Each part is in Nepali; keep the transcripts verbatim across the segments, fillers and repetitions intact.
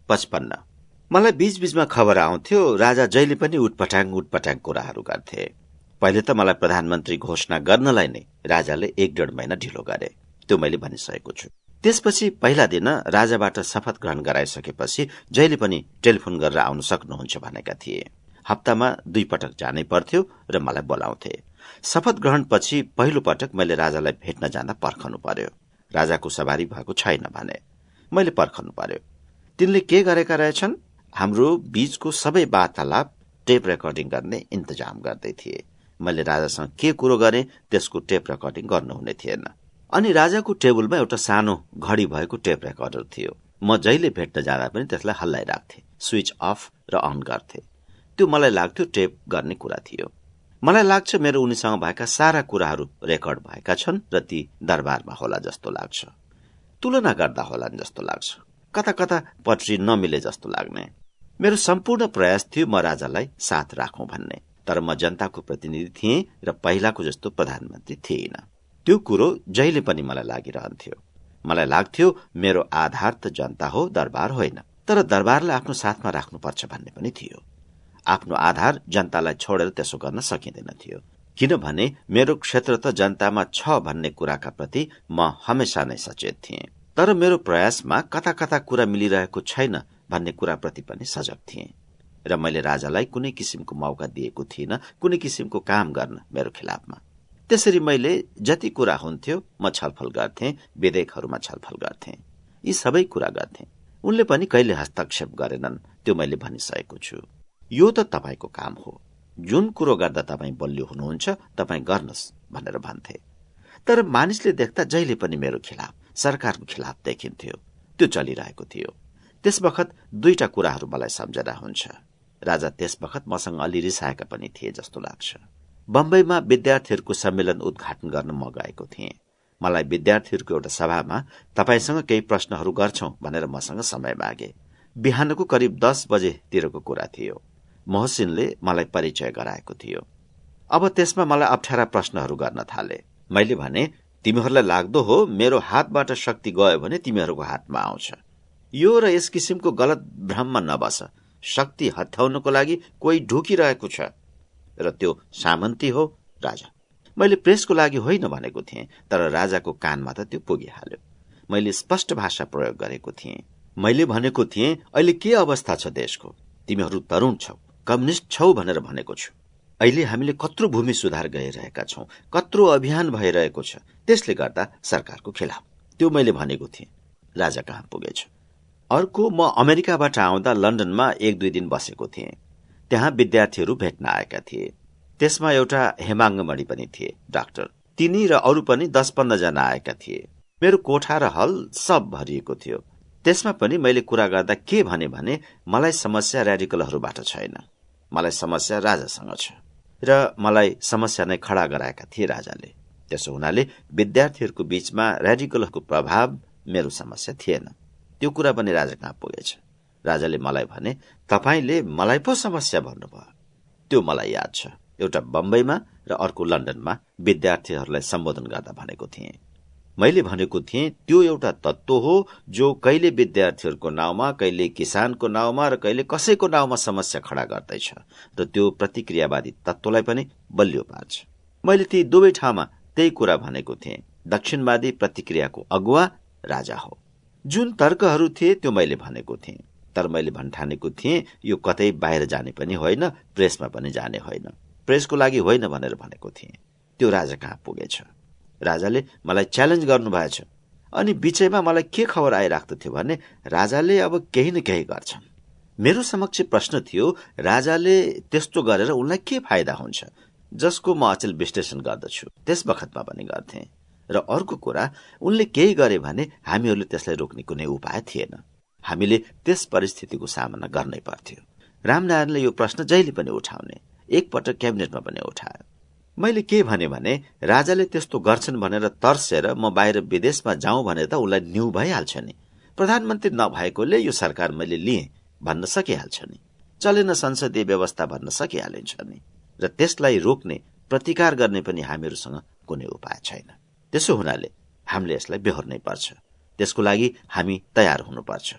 पचपन्न। मलाई बीचबीचमा खबर आउँथ्यो राजा जहिले पनि उटपटाङ उटपटाङ कुराहरू गर्थे। पहिले त मलाई प्रधानमन्त्री घोषणा गर्नलाई नै राजाले एक डेढ महिना ढिलो गरे, त्यो मैले भनिसकेको छु। त्यसपछि पहिला दिन राजाबाट शपथ ग्रहण गराइसकेपछि जहिले पनि टेलिफोन गरेर आउन सक्नुहुन्छ भनेका थिए। हप्तामा दुई पटक जानै पर्थ्यो र मलाई बोलाउँथे। शपथ ग्रहण पछि पहिलो पटक मैले राजालाई भेट्न जाँदा पर्खनु पर्यो। राजाको सवारी भएको छैन भने मैले पर्खनु पर्यो। तिनले के गरेका रहेछन्? हाम्रो बीचको सबै वार्तालाप टेप रेकर्डिङ गर्ने इन्तजाम गर्दै थिए। मैले राजासँग के कुरो गरे त्यसको टेप रेकर्डिङ गर्नुहुने थिएन। अनि राजाको टेबलमा एउटा सानो घडी भएको टेप रेकर्डर थियो। म जहिले भेट्न जाँदा पनि त्यसलाई हल्लाइराख्थे, स्विच अफ र अन गर्थे। त्यो मलाई लाग्थ्यो टेप गर्ने कुरा थियो। मलाई लाग्छ मेरो उनीसँग भएका सारा कुराहरू रेकर्ड भएका छन् र ती दरबारमा होला जस्तो लाग्छ। तुलना गर्दा होला जस्तो लाग्छ, कता कता पटरी नमिले जस्तो लाग्ने। मेरो सम्पूर्ण प्रयास थियो म राजालाई साथ राखौं भन्ने, तर म जनताको प्रतिनिधि थिएँ र पहिलाको जस्तो प्रधानमन्त्री थिएन। त्यो कुरो जहिले पनि मलाई लागिरहन्थ्यो। मलाई लाग्थ्यो मेरो आधार त जनता हो, दरबार होइन। तर दरबारलाई आफ्नो साथमा राख्नुपर्छ भन्ने पनि थियो। आफ्नो आधार जनतालाई छोडेर त्यसो गर्न सकिँदैन थियो, किनभने मेरो क्षेत्र त जनतामा छ भन्ने कुराका प्रति म हमेशा नै सचेत थिएँ। तर मेरो प्रयासमा कता कता कुरा मिलिरहेको छैन भन्ने कुराप्रति पनि सजग थिएँ र मैले राजालाई कुनै किसिमको मौका दिएको थिइनँ कुनै किसिमको काम गर्न मेरो खिलाफमा। त्यसरी मैले जति कुरा हुन्थ्यो म छलफल गर्थेँ, विधेयकहरूमा छलफल गर्थेँ, यी सबै कुरा गर्थेँ। उनले पनि कहिले हस्तक्षेप गरेनन्, त्यो मैले भनिसकेको छु। यो त तपाईको काम हो, जुन कुरो गर्दा तपाईँ बलियो हुनुहुन्छ तपाईँ गर्नुहोस् भनेर भन्थे। तर मानिसले देख्दा जहिले पनि मेरो खिलाफ, सरकारको खिलाफ देखिन्थ्यो। त्यो चलिरहेको थियो। त्यस बखत दुईटा कुराहरू मलाई सम्झना हुन्छ। राजा त्यस बखत मसँग अलि रिसाएका पनि थिए जस्तो लाग्छ। बम्बईमा विद्यार्थीहरूको सम्मेलन उद्घाटन गर्न म गएको थिएँ। मलाई विद्यार्थीहरूको एउटा सभामा तपाईसँग केही प्रश्नहरू गर्छौं भनेर मसँग समय मागे। बिहानको करिब दस बजेतिरको कुरा थियो। मोहसिनले मलाई परिचय गराएको थियो। अब त्यसमा मलाई अप्ठ्यारा प्रश्नहरू गर्न थाले। मैले भने, तिमीहरूलाई लाग्दो हो मेरो हातबाट शक्ति गयो भने तिमीहरूको हातमा आउँछ। यो र यस किसिमको गलत भ्रममा नबस। शक्ति हथ्याउनको लागि कोही ढुकिरहेको छ र त्यो सामन्ती हो, राजा। मैले प्रेसको लागि होइन भनेको थिएँ, तर राजाको कानमा त त्यो पुगिहाल्यो। मैले स्पष्ट भाषा प्रयोग गरेको थिएँ। मैले भनेको थिएँ, अहिले के अवस्था छ देशको? तिमीहरू तरुण छौ, कम्युनिस्ट छौ भनेर भनेको छु। अहिले हामीले कत्रो भूमि सुधार गरिरहेका छौं, कत्रो अभियान भइरहेको छ, त्यसले गर्दा सरकारको खिलाफ। त्यो मैले भनेको थिएँ। राजा कहाँ पुगेछ? अर्को, म अमेरिकाबाट आउँदा लन्डनमा एक दुई दिन बसेको थिएँ। त्यहाँ विद्यार्थीहरू भेट्न आएका थिए। त्यसमा एउटा हेमाङ्गमणि पनि थिए, डाक्टर। तिनी र अरू पनि दस पन्ध्र जना आएका थिए। मेरो कोठा र हल सब भरिएको थियो। त्यसमा पनि मैले कुरा गर्दा के भने भने मलाई समस्या रेडिकलहरूबाट छैन, मलाई समस्या राजासँग छ र मलाई समस्या नै खडा गराएका थिए राजाले। त्यसो हुनाले विद्यार्थीहरूको बीचमा रेडिकलहरूको प्रभाव मेरो समस्या थिएन। त्यो कुरा पनि राजा कहाँ पुगेछ? राजाले मलाई भने, तपाईले मलाई पो समस्या भन्नुभयो। त्यो मलाई याद छ। एउटा बम्बईमा र अर्को लन्डनमा विद्यार्थीहरूलाई सम्बोधन गर्दा भनेको थिएँ। मैले भनेको थिएँ, त्यो एउटा तत्त्व हो जो कहिले विद्यार्थीहरूको नाउँमा, कहिले किसानको नाउँमा र कहिले कसैको नाउँमा समस्या खडा गर्दैछ र त्यो प्रतिक्रियावादी तत्त्वलाई पनि बलियो पार्छ। मैले ती दुवै ठाउँमा त्यही कुरा भनेको थिएँ। दक्षिणवादी प्रतिक्रियाको अगुवा राजा हो। जुन तर्कहरू थिए त्यो मैले भनेको थिएँ, तर मैले भन्ठानेको थिएँ यो कतै बाहिर जाने पनि होइन, प्रेसमा पनि जाने होइन, प्रेसको लागि होइन भनेर भनेको थिएँ। त्यो राजा कहाँ पुगेछ? राजाले मलाई च्यालेन्ज गर्नुभएछ। अनि बीचैमा मलाई के खबर आइराख्दथ्यो भने राजाले अब केही न केही गर्छन्। मेरो समक्ष प्रश्न थियो, राजाले त्यस्तो गरेर उनलाई के फाइदा हुन्छ, जसको म अचेल विश्लेषण गर्दछु। त्यस बखतमा पनि गर्थे। र अर्को कुरा, उनले केही गरे भने हामीहरूले त्यसलाई रोक्ने कुनै उपाय थिएन। हामीले त्यस परिस्थितिको सामना गर्नै पर्थ्यो। रामनारायणले यो प्रश्न जहिले पनि उठाउने, एकपटक क्याबिनेटमा पनि उठायो। मैले के भने भने राजाले त्यस्तो गर्छन् भनेर तर्सेर म बाहिर विदेशमा जाउँ भने त उनलाई न्यू भइहाल्छ नि। प्रधानमन्त्री नभएकोले यो सरकार मैले लिएँ भन्न सकिहाल्छ नि, चलेन संसदीय व्यवस्था भन्न सकिहालिन्छ नि। र त्यसलाई रोक्ने, प्रतिकार गर्ने पनि हामीहरूसँग कुनै उपाय छैन। त्यसो हुनाले हामीले यसलाई बेहोर्नै पर्छ। त्यसको लागि हामी तयार हुनुपर्छ।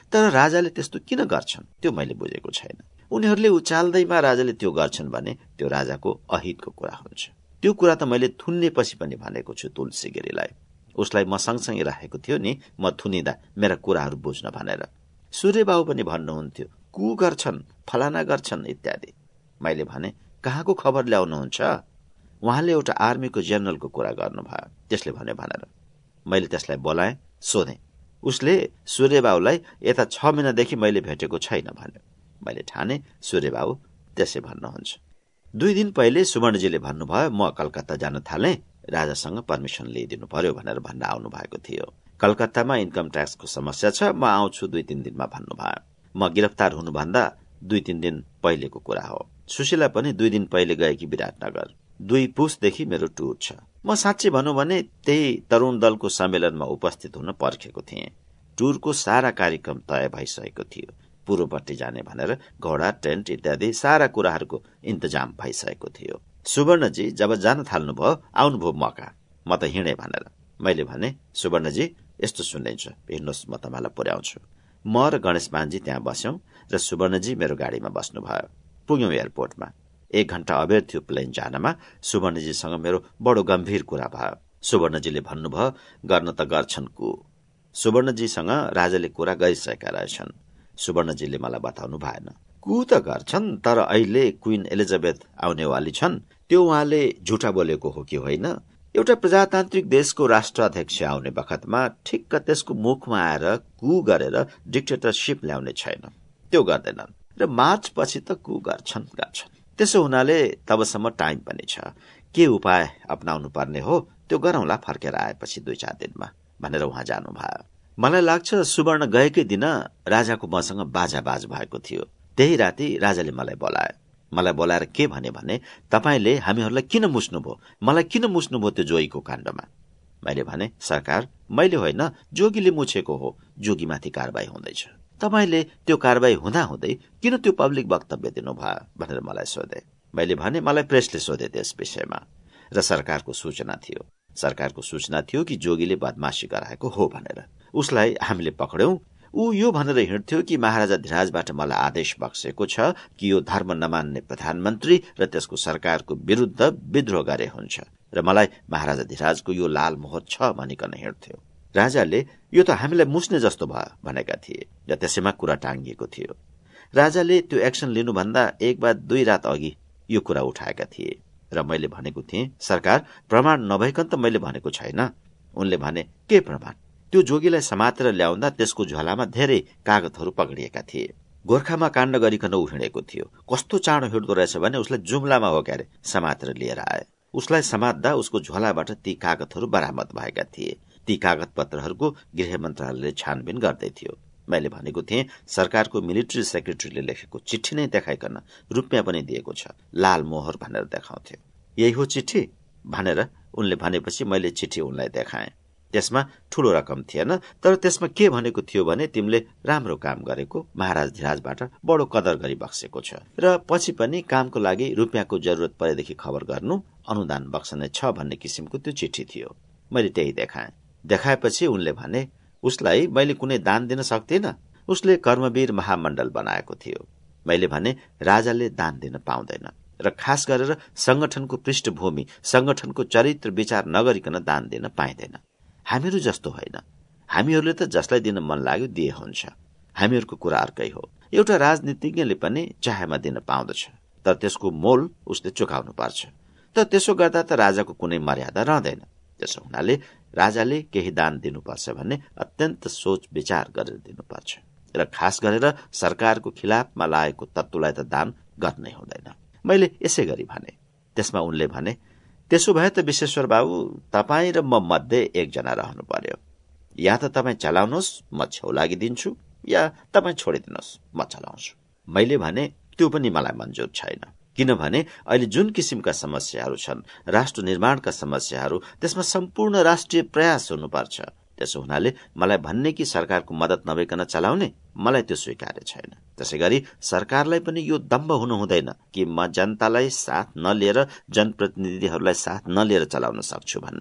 तर राजाले त्यस्तो किन गर्छन् त्यो मैले बुझेको छैन। उनीहरूले उचाल्दैमा राजाले त्यो गर्छन् भने त्यो राजाको अहितको कुरा हुन्छ। त्यो कुरा त मैले थुन्नेपछि पनि भनेको छु तुलसी गिरीलाई। उसलाई म सँगसँगै राखेको थियो नि, म थुनिँदा मेरा कुराहरू बुझ्न भनेर। सूर्यबाबु पनि भन्नुहुन्थ्यो कु गर्छन्, फलाना गर्छन् इत्यादि। मैले भने कहाँको खबर ल्याउनुहुन्छ? उहाँले एउटा आर्मीको जेनरलको कुरा गर्नुभयो, त्यसले भन्यो भनेर। मैले त्यसलाई बोलाएँ, सोधेँ। उसले सूर्यबाबुलाई यता छ महिनादेखि मैले भेटेको छैन भन्यो। मैले ठाने सूर्यबाबु त्यसै भन्नुहुन्छ। दुई दिन पहिले सुवर्णजीले भन्नुभयो म कलकत्ता जान थालेँ, राजासँग पर्मिसन लिइदिनु पर्यो भनेर भन्न आउनु भएको थियो। कलकत्तामा इन्कम ट्याक्सको समस्या छ, म आउँछु दुई तीन दिनमा भन्नुभयो। म गिरफ्तार हुनुभन्दा दुई तीन दिन पहिलेको कुरा हो। सुशीला पनि दुई दिन पहिले गएकी विराटनगर। दुई पुसदेखि मेरो टुर छ। म साँच्चै भनौं भने त्यही तरुण दलको सम्मेलनमा उपस्थित हुन पर्खेको थिएँ। टुरको सारा कार्यक्रम तय भइसकेको थियो। पूर्वपट्टि जाने भनेर घोडा, टेन्ट इत्यादि सारा कुराहरूको इन्तजाम भइसकेको थियो। सुवर्णजी जब जान थाल्नुभयो आउनुभयो मका, म त हिँडे भनेर। मैले भने सुवर्णजी यस्तो सुनिन्छ, हिँड्नुहोस् म तपाईँलाई पुर्याउँछु। म र गणेशमानजी त्यहाँ बस्यौं र सुवर्णजी मेरो गाडीमा बस्नुभयो। पुग्यौं एयरपोर्टमा। एक घण्टा अबेर थियो प्लेन जानमा। सुवर्णजीसँग मेरो बडो गम्भीर कुरा भयो। सुवर्णजीले भन्नुभयो गर्न त गर्छन् कु। सुवर्णजीसँग राजाले कुरा गरिसकेका रहेछन्। सुवर्णजीले मलाई बताउनु भएन। कु त गर्छन्, तर अहिले क्वीन एलिजाबेथ आउनेवाली छन्, त्यो उहाँले झुटा बोलेको हो कि होइन? एउटा प्रजातान्त्रिक देशको राष्ट्राध्यक्ष आउने बखतमा ठिक्क त्यसको मुखमा आएर कु गरेर डिक्टेटरशिप ल्याउने छैन, त्यो गर्दैनन्। र मार्च पछि त कु गर्छन् गर्छन् त्यसो हुनाले तबसम्म टाइम पनि छ। के उपाय अपनाउनु पर्ने हो त्यो गरौँला फर्केर आएपछि दुई चार दिनमा भनेर उहाँ जानुभयो। मलाई लाग्छ सुवर्ण गएकै दिन राजाको मसँग बाजाबाज भएको थियो। त्यही राति राजाले मलाई बोलाए। मलाई बोलाएर के भने भने तपाईले हामीहरूलाई किन मुस्नुभयो, मलाई किन मुस्नुभयो त्यो जोगीको काण्डमा? मैले भने सरकार मैले होइन, जोगीले मुछेको हो, जोगीमाथि कारबाही हुँदैछ। तपाईले त्यो कारबाही हुँदा हुँदै किन त्यो पब्लिक वक्तव्य दिनुभयो भनेर मलाई सोधे। मैले भने मलाई प्रेसले सोधे त्यस विषयमा र सरकारको सूचना थियो। सरकारको सूचना थियो कि जोगीले बदमाशी गराएको हो भनेर। उसलाई हामीले पक्र्यौं। ऊ यो भनेर हिँड्थ्यो कि महाराजा धिराजबाट मलाई आदेश बक्सेको छ कि यो धर्म नमान्ने प्रधानमन्त्री र त्यसको सरकारको विरुद्ध विद्रोह गरे हुन्छ र मलाई महाराजा धिराजको यो लाल मोहर छ भनिकन हिँड्थ्यो। राजाले यो त हामीलाई मुस्ने जस्तो भयो भनेका थिए र त्यसैमा कुरा टाङ्गिएको थियो। राजाले त्यो एक्सन लिनुभन्दा एक वा दुई रात अघि यो कुरा उठाएका थिए र मैले भनेको थिएँ सरकार प्रमाण नभइकन त मैले भनेको छैन। उनले भने के प्रमाण? त्यो जोगीलाई समातेर ल्याउँदा त्यसको झोलामा धेरै कागतहरू पक्रिएका थिए। गोर्खामा काण्ड गरिकन ऊ हिँडेको थियो। कस्तो चाँडो हिँड्दो रहेछ भने उसलाई जुम्लामा हो क्यारे समातेर लिएर आए। उसलाई समात्दा उसको झोलाबाट ती कागतहरू बरामद भएका थिए। ती कागत पत्रहरूको गृह मन्त्रालयले छानबिन गर्दै थियो। मैले भनेको थिएँ सरकारको मिलिट्री सेक्रेटरीले लेखेको चिठी नै देखाइकन रुपियाँ पनि दिएको छ, लाल मोहर भनेर देखाउँथ्यो। यही हो चिठी भनेर उनले भनेपछि मैले चिठी उनलाई देखाएँ। त्यसमा ठूलो रकम थिएन, तर त्यसमा के भनेको थियो भने तिमीले राम्रो काम गरेको, महाराज धिराजबाट बडो कदर गरी बक्सेको छ र पछि पनि कामको लागि रुपियाँको जरुरत परेदेखि खबर गर्नु, अनुदान बक्सने छ भन्ने किसिमको त्यो चिठी थियो। मैले त्यही देखाएँ। देखाएपछि उनले भने उसलाई मैले कुनै दान दिन सक्दिन, उसले कर्मवीर महामण्डल बनाएको थियो। मैले भने राजाले दान दिन पाउँदैन र खास गरेर संगठनको पृष्ठभूमि, संगठनको चरित्र विचार नगरिकन दान दिन पाइँदैन। हामीहरू जस्तो होइन, हामीहरूले त जसलाई दिन मन लाग्यो दिए हुन्छ। हामीहरूको कुरा अर्कै हो। एउटा राजनीतिज्ञले पनि चाहेमा दिन पाउँदछ, तर त्यसको मोल उसले चुकाउनु पर्छ। तर त्यसो गर्दा त राजाको कुनै मर्यादा रहँदैन। त्यसो हुनाले राजाले केही दान दिनुपर्छ भने अत्यन्त सोच विचार गरेर दिनुपर्छ र खास गरेर सरकारको खिलाफमा लागेको तत्त्वलाई त दान गर्नै हुँदैन। मैले यसै गरी भने। त्यसमा उनले भने त्यसो भए त विश्वेश्वर बाबु तपाईँ र म मध्ये एकजना रहनु पर्यो। या त तपाईँ चलाउनुहोस्, म छेउ लागिदिन्छु, या तपाईँ छोडिदिनुहोस्, म चलाउँछु। मैले भने त्यो पनि मलाई मन्जुर छैन, किनभने अहिले जुन किसिमका समस्याहरू छन्, राष्ट्र निर्माणका समस्याहरू, त्यसमा सम्पूर्ण राष्ट्रिय प्रयास हुनुपर्छ। त्यसो हुनाले मलाई भन्ने कि सरकारको मद्दत नभइकन चलाउने, मलाई त्यो स्वीकार्य छैन। त्यसै गरी सरकारलाई पनि यो दम्भ हुनु हुँदैन कि म जनतालाई साथ नलिएर, जनप्रतिनिधिहरूलाई साथ नलिएर चलाउन सक्छु भन्ने।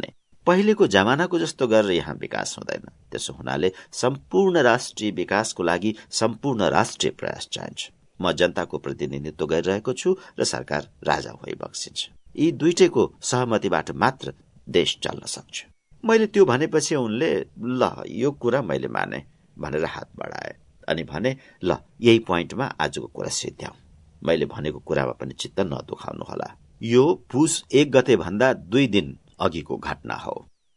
पहिलेको जमानाको जस्तो गरेर यहाँ विकास हुँदैन। त्यसो हुनाले सम्पूर्ण राष्ट्रिय विकासको लागि सम्पूर्ण राष्ट्रिय प्रयास चाहिन्छ। म जनताको प्रतिनिधित्व गरिरहेको छु र सरकार राजा भई बक्सिन्छ। यी दुईटैको सहमतिबाट मात्र देश चल्न सक्छ। मैले त्यो भनेपछि उनले ल यो कुरा मैले माने भनेर हात बढाए अनि भने ल यही पोइन्टमा आजको कुरा सिद्ध्याउँ। मैले भनेको कुरामा पनि चित्त नदुखाउनुहोला। यो पुस एक गते भन्दा दुई दिन अघिको घटना हो।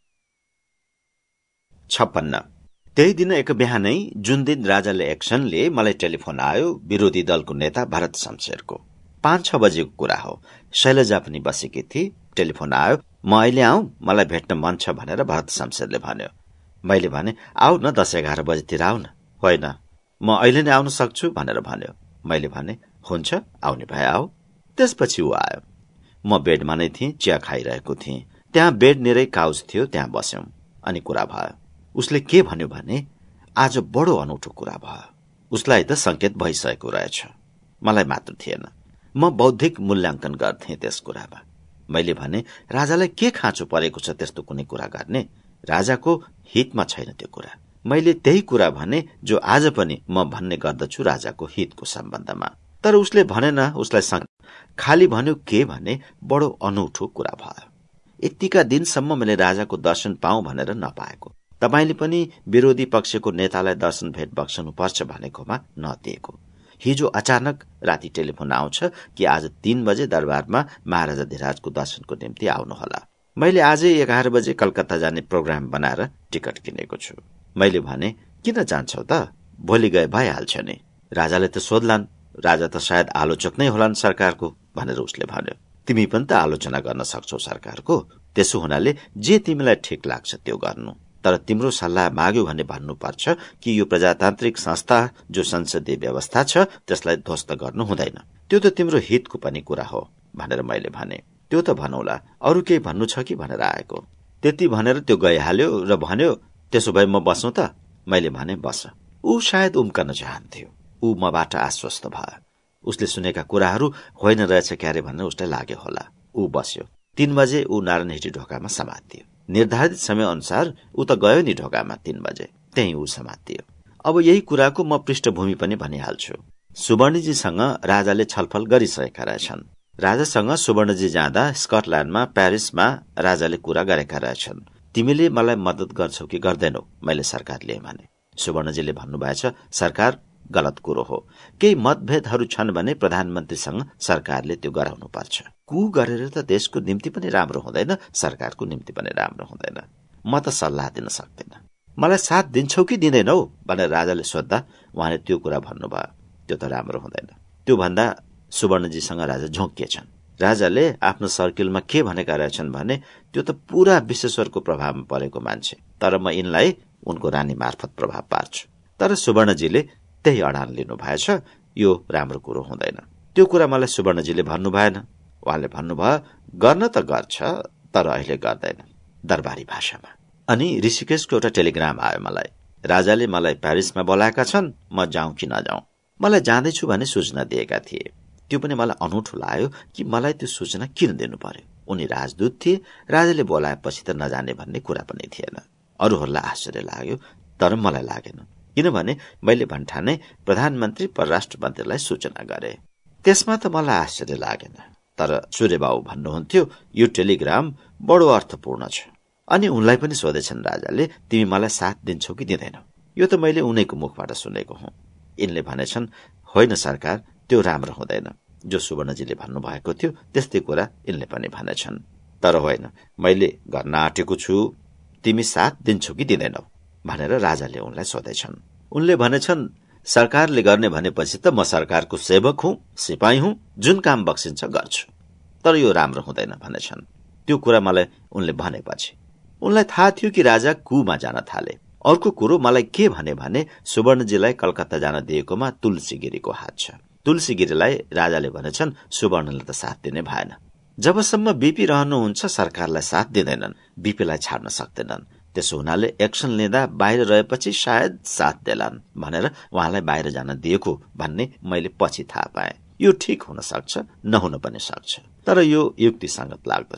छप्पन्न त्यही दिन एक बिहानै जुन दिन राजाले एक्सनले मलाई टेलिफोन आयो, विरोधी दलको नेता भरत शमशेरको पाँच छ बजेको कुरा हो। शैलजा पनि बसेकी थिए। टेलिफोन आयो, म अहिले आऊ, मलाई भेट्न मन छ भनेर भरत शमशेरले भन्यो। मैले भने आऊ न दस एघार बजेतिर आऊ न। होइन म अहिले नै आउन सक्छु भनेर भन्यो। मैले भने हुन्छ, आउने भए आऊ। त्यसपछि ऊ आयो। म बेडमा नै थिएँ, चिया खाइरहेको थिएँ। त्यहाँ बेड निरै काउच थियो, त्यहाँ बस्यौं अनि कुरा भयो। उसले के भन्यो भने आज बडो अनौठो कुरा भयो। उसलाई त संकेत भइसकेको रहेछ, मलाई मात्र थिएन। म बौद्धिक मूल्याङ्कन गर्थे त्यस कुरामा। मैले भने राजालाई के खाँचो परेको छ त्यस्तो कुनै कुरा गर्ने? राजाको हितमा छैन त्यो कुरा। मैले त्यही कुरा भने जो आज पनि म भन्ने गर्दछु राजाको हितको सम्बन्धमा। तर उसले भनेन, उसलाई खाली भन्यो के भने बडो अनौठो कुरा भयो। यतिका दिनसम्म मैले राजाको दर्शन पाऊँ भनेर नपाएको। तपाईले पनि विरोधी पक्षको नेतालाई दर्शन भेट बक्सनु पर्छ भनेकोमा नदिएको। हिजो अचानक राति टेलिफोन आउँछ कि आज तीन बजे दरबारमा महाराजा धिराजको दर्शनको निम्ति आउनुहोला। मैले आजै एघार बजे कलकत्ता जाने प्रोग्राम बनाएर टिकट किनेको छु। मैले भने किन जान्छौ त, भोलि गए भइहाल्छ नि। राजाले त सोध्लान्, राजा त सायद आलोचक नै होलान् सरकारको भनेर उसले भन्यो। तिमी पनि त आलोचना गर्न सक्छौ सरकारको, त्यसो हुनाले जे तिमीलाई ठिक लाग्छ त्यो गर्नु। तर तिम्रो सल्लाह माग्यो भने भन्नुपर्छ कि यो प्रजातान्त्रिक संस्था जो संसदीय व्यवस्था छ त्यसलाई ध्वस्त गर्नु हुँदैन। त्यो त तिम्रो हितको पनि कुरा हो भनेर मैले भने। त्यो त भनौला, अरू केही भन्नु छ कि भनेर आएको। त्यति भनेर त्यो गइहाल्यो र भन्यो त्यसो भए म बसौँ त। मैले भने बस। ऊ सायद उम्कन चाहन्थ्यो। ऊ मबाट आश्वस्त भयो। उसले सुनेका कुराहरू होइन रहेछ क्यारे भनेर उसलाई लाग्यो होला। ऊ बस्यो। तीन बजे ऊ नारायण हिटी ढोकामा समातियो। निर्धारित समय अनुसार ऊ त गयो नि ढोकामा तीन बजे, त्यही ऊ समातियो। अब यही कुराको म पृष्ठभूमि पनि भनिहाल्छु। सुवर्णजीसँग राजाले छलफल गरिसकेका रहेछन्। राजासँग सुवर्णजी जाँदा स्कटल्याण्डमा प्यारिसमा राजाले कुरा गरेका रहेछन्। तिमीले मलाई मद्दत गर्छौ कि गर्दैनौ? मैले सरकारले भने। सुवर्णजीले भन्नुभएछ सरकार गलत कुरो हो। केही मतभेदहरू छन् भने प्रधानमन्त्रीसँग सरकारले त्यो गराउनु पर्छ। कु गरेर त देशको निम्ति पनि राम्रो हुँदैन, सरकारको निम्ति पनि राम्रो हुँदैन। म त सल्लाह दिन सक्दिन। मलाई साथ दिन्छौ कि दिँदैनौ भनेर राजाले सोद्धा उहाँले त्यो कुरा भन्नुभयो, त्यो त राम्रो हुँदैन। त्यो भन्दा सुवर्णजीसँग राजा झोकिएछन्। राजाले आफ्नो सर्किलमा के भनेका रहेछन् भने त्यो त पूरा विश्वेश्वरको प्रभावमा परेको मान्छे, तर म यिनलाई उनको रानी मार्फत प्रभाव पार्छु। तर सुवर्णजीले त्यही अडान लिनु भएछ, यो राम्रो कुरो हुँदैन। त्यो कुरा मलाई सुवर्णजीले भन्नु भएन। उहाँले भन्नुभयो गर्न त गर्छ तर अहिले गर्दैन, दरबारी भाषामा। अनि ऋषिकेशको एउटा टेलिग्राम आयो मलाई। राजाले मलाई प्यारिसमा बोलाएका छन्, म जाउँ कि नजाउँ। मलाई जाँदैछु भने सूचना दिएका थिए। त्यो पनि मलाई अनौठो लाग्यो कि मलाई त्यो सूचना किन दिनु पर्यो। उनी राजदूत थिए, राजाले बोलाएपछि त नजाने भन्ने कुरा पनि थिएन। अरूहरूलाई आश्चर्य लाग्यो तर मलाई लागेन, किनभने मैले भन्ठाने प्रधानमन्त्री परराष्ट्र मन्त्रीलाई सूचना गरे। त्यसमा त मलाई आश्चर्य लागेन। तर सूर्यबाबु भन्नुहुन्थ्यो यो टेलिग्राम बडो अर्थपूर्ण छ। अनि उनलाई पनि सोधेछन् राजाले तिमी मलाई साथ दिन्छौ कि दिँदैनौ? यो त मैले उनैको मुखबाट सुनेको हुँ। यिनले भनेछन् होइन सरकार, त्यो राम्रो हुँदैन। जो सुवर्णजीले भन्नुभएको थियो त्यस्तै कुरा यिनले पनि भनेछन्। तर होइन, मैले गर्न आँटेको छु, तिमी साथ दिन्छौ कि दिँदैनौ भनेर राजाले उनलाई सोधेछन्। उनले भनेछन् सरकारले गर्ने भनेपछि त म सरकारको सेवक हुँ, सिपाही हुँ, जुन काम बक्सिन्छ गर्छु, तर यो राम्रो हुँदैन भनेछन्। त्यो कुरा मलाई उनले भनेपछि उनलाई थाहा थियो कि राजा कुमा जान थाले। अर्को कुरो मलाई के भने भने सुवर्णजीलाई कलकत्ता जान दिएकोमा तुलसीगिरीको हात छ। तुलसीगिरीलाई राजाले भनेछन् सुवर्णले त साथ दिने भएन। जबसम्म बीपी रहनुहुन्छ सरकारलाई साथ दिँदैनन्, बीपीलाई छाड्न सक्दैनन्। त्यसो हुनाले एक्सन लिँदा बाहिर रहेपछि सायद साथ देलान् भनेर उहाँलाई बाहिर जान दिएको भन्ने मैले पछि थाहा पाएँ। यो ठिक हुन सक्छ, नहुन पनि सक्छ, तर यो युक्तिसंगत लाग्दछ।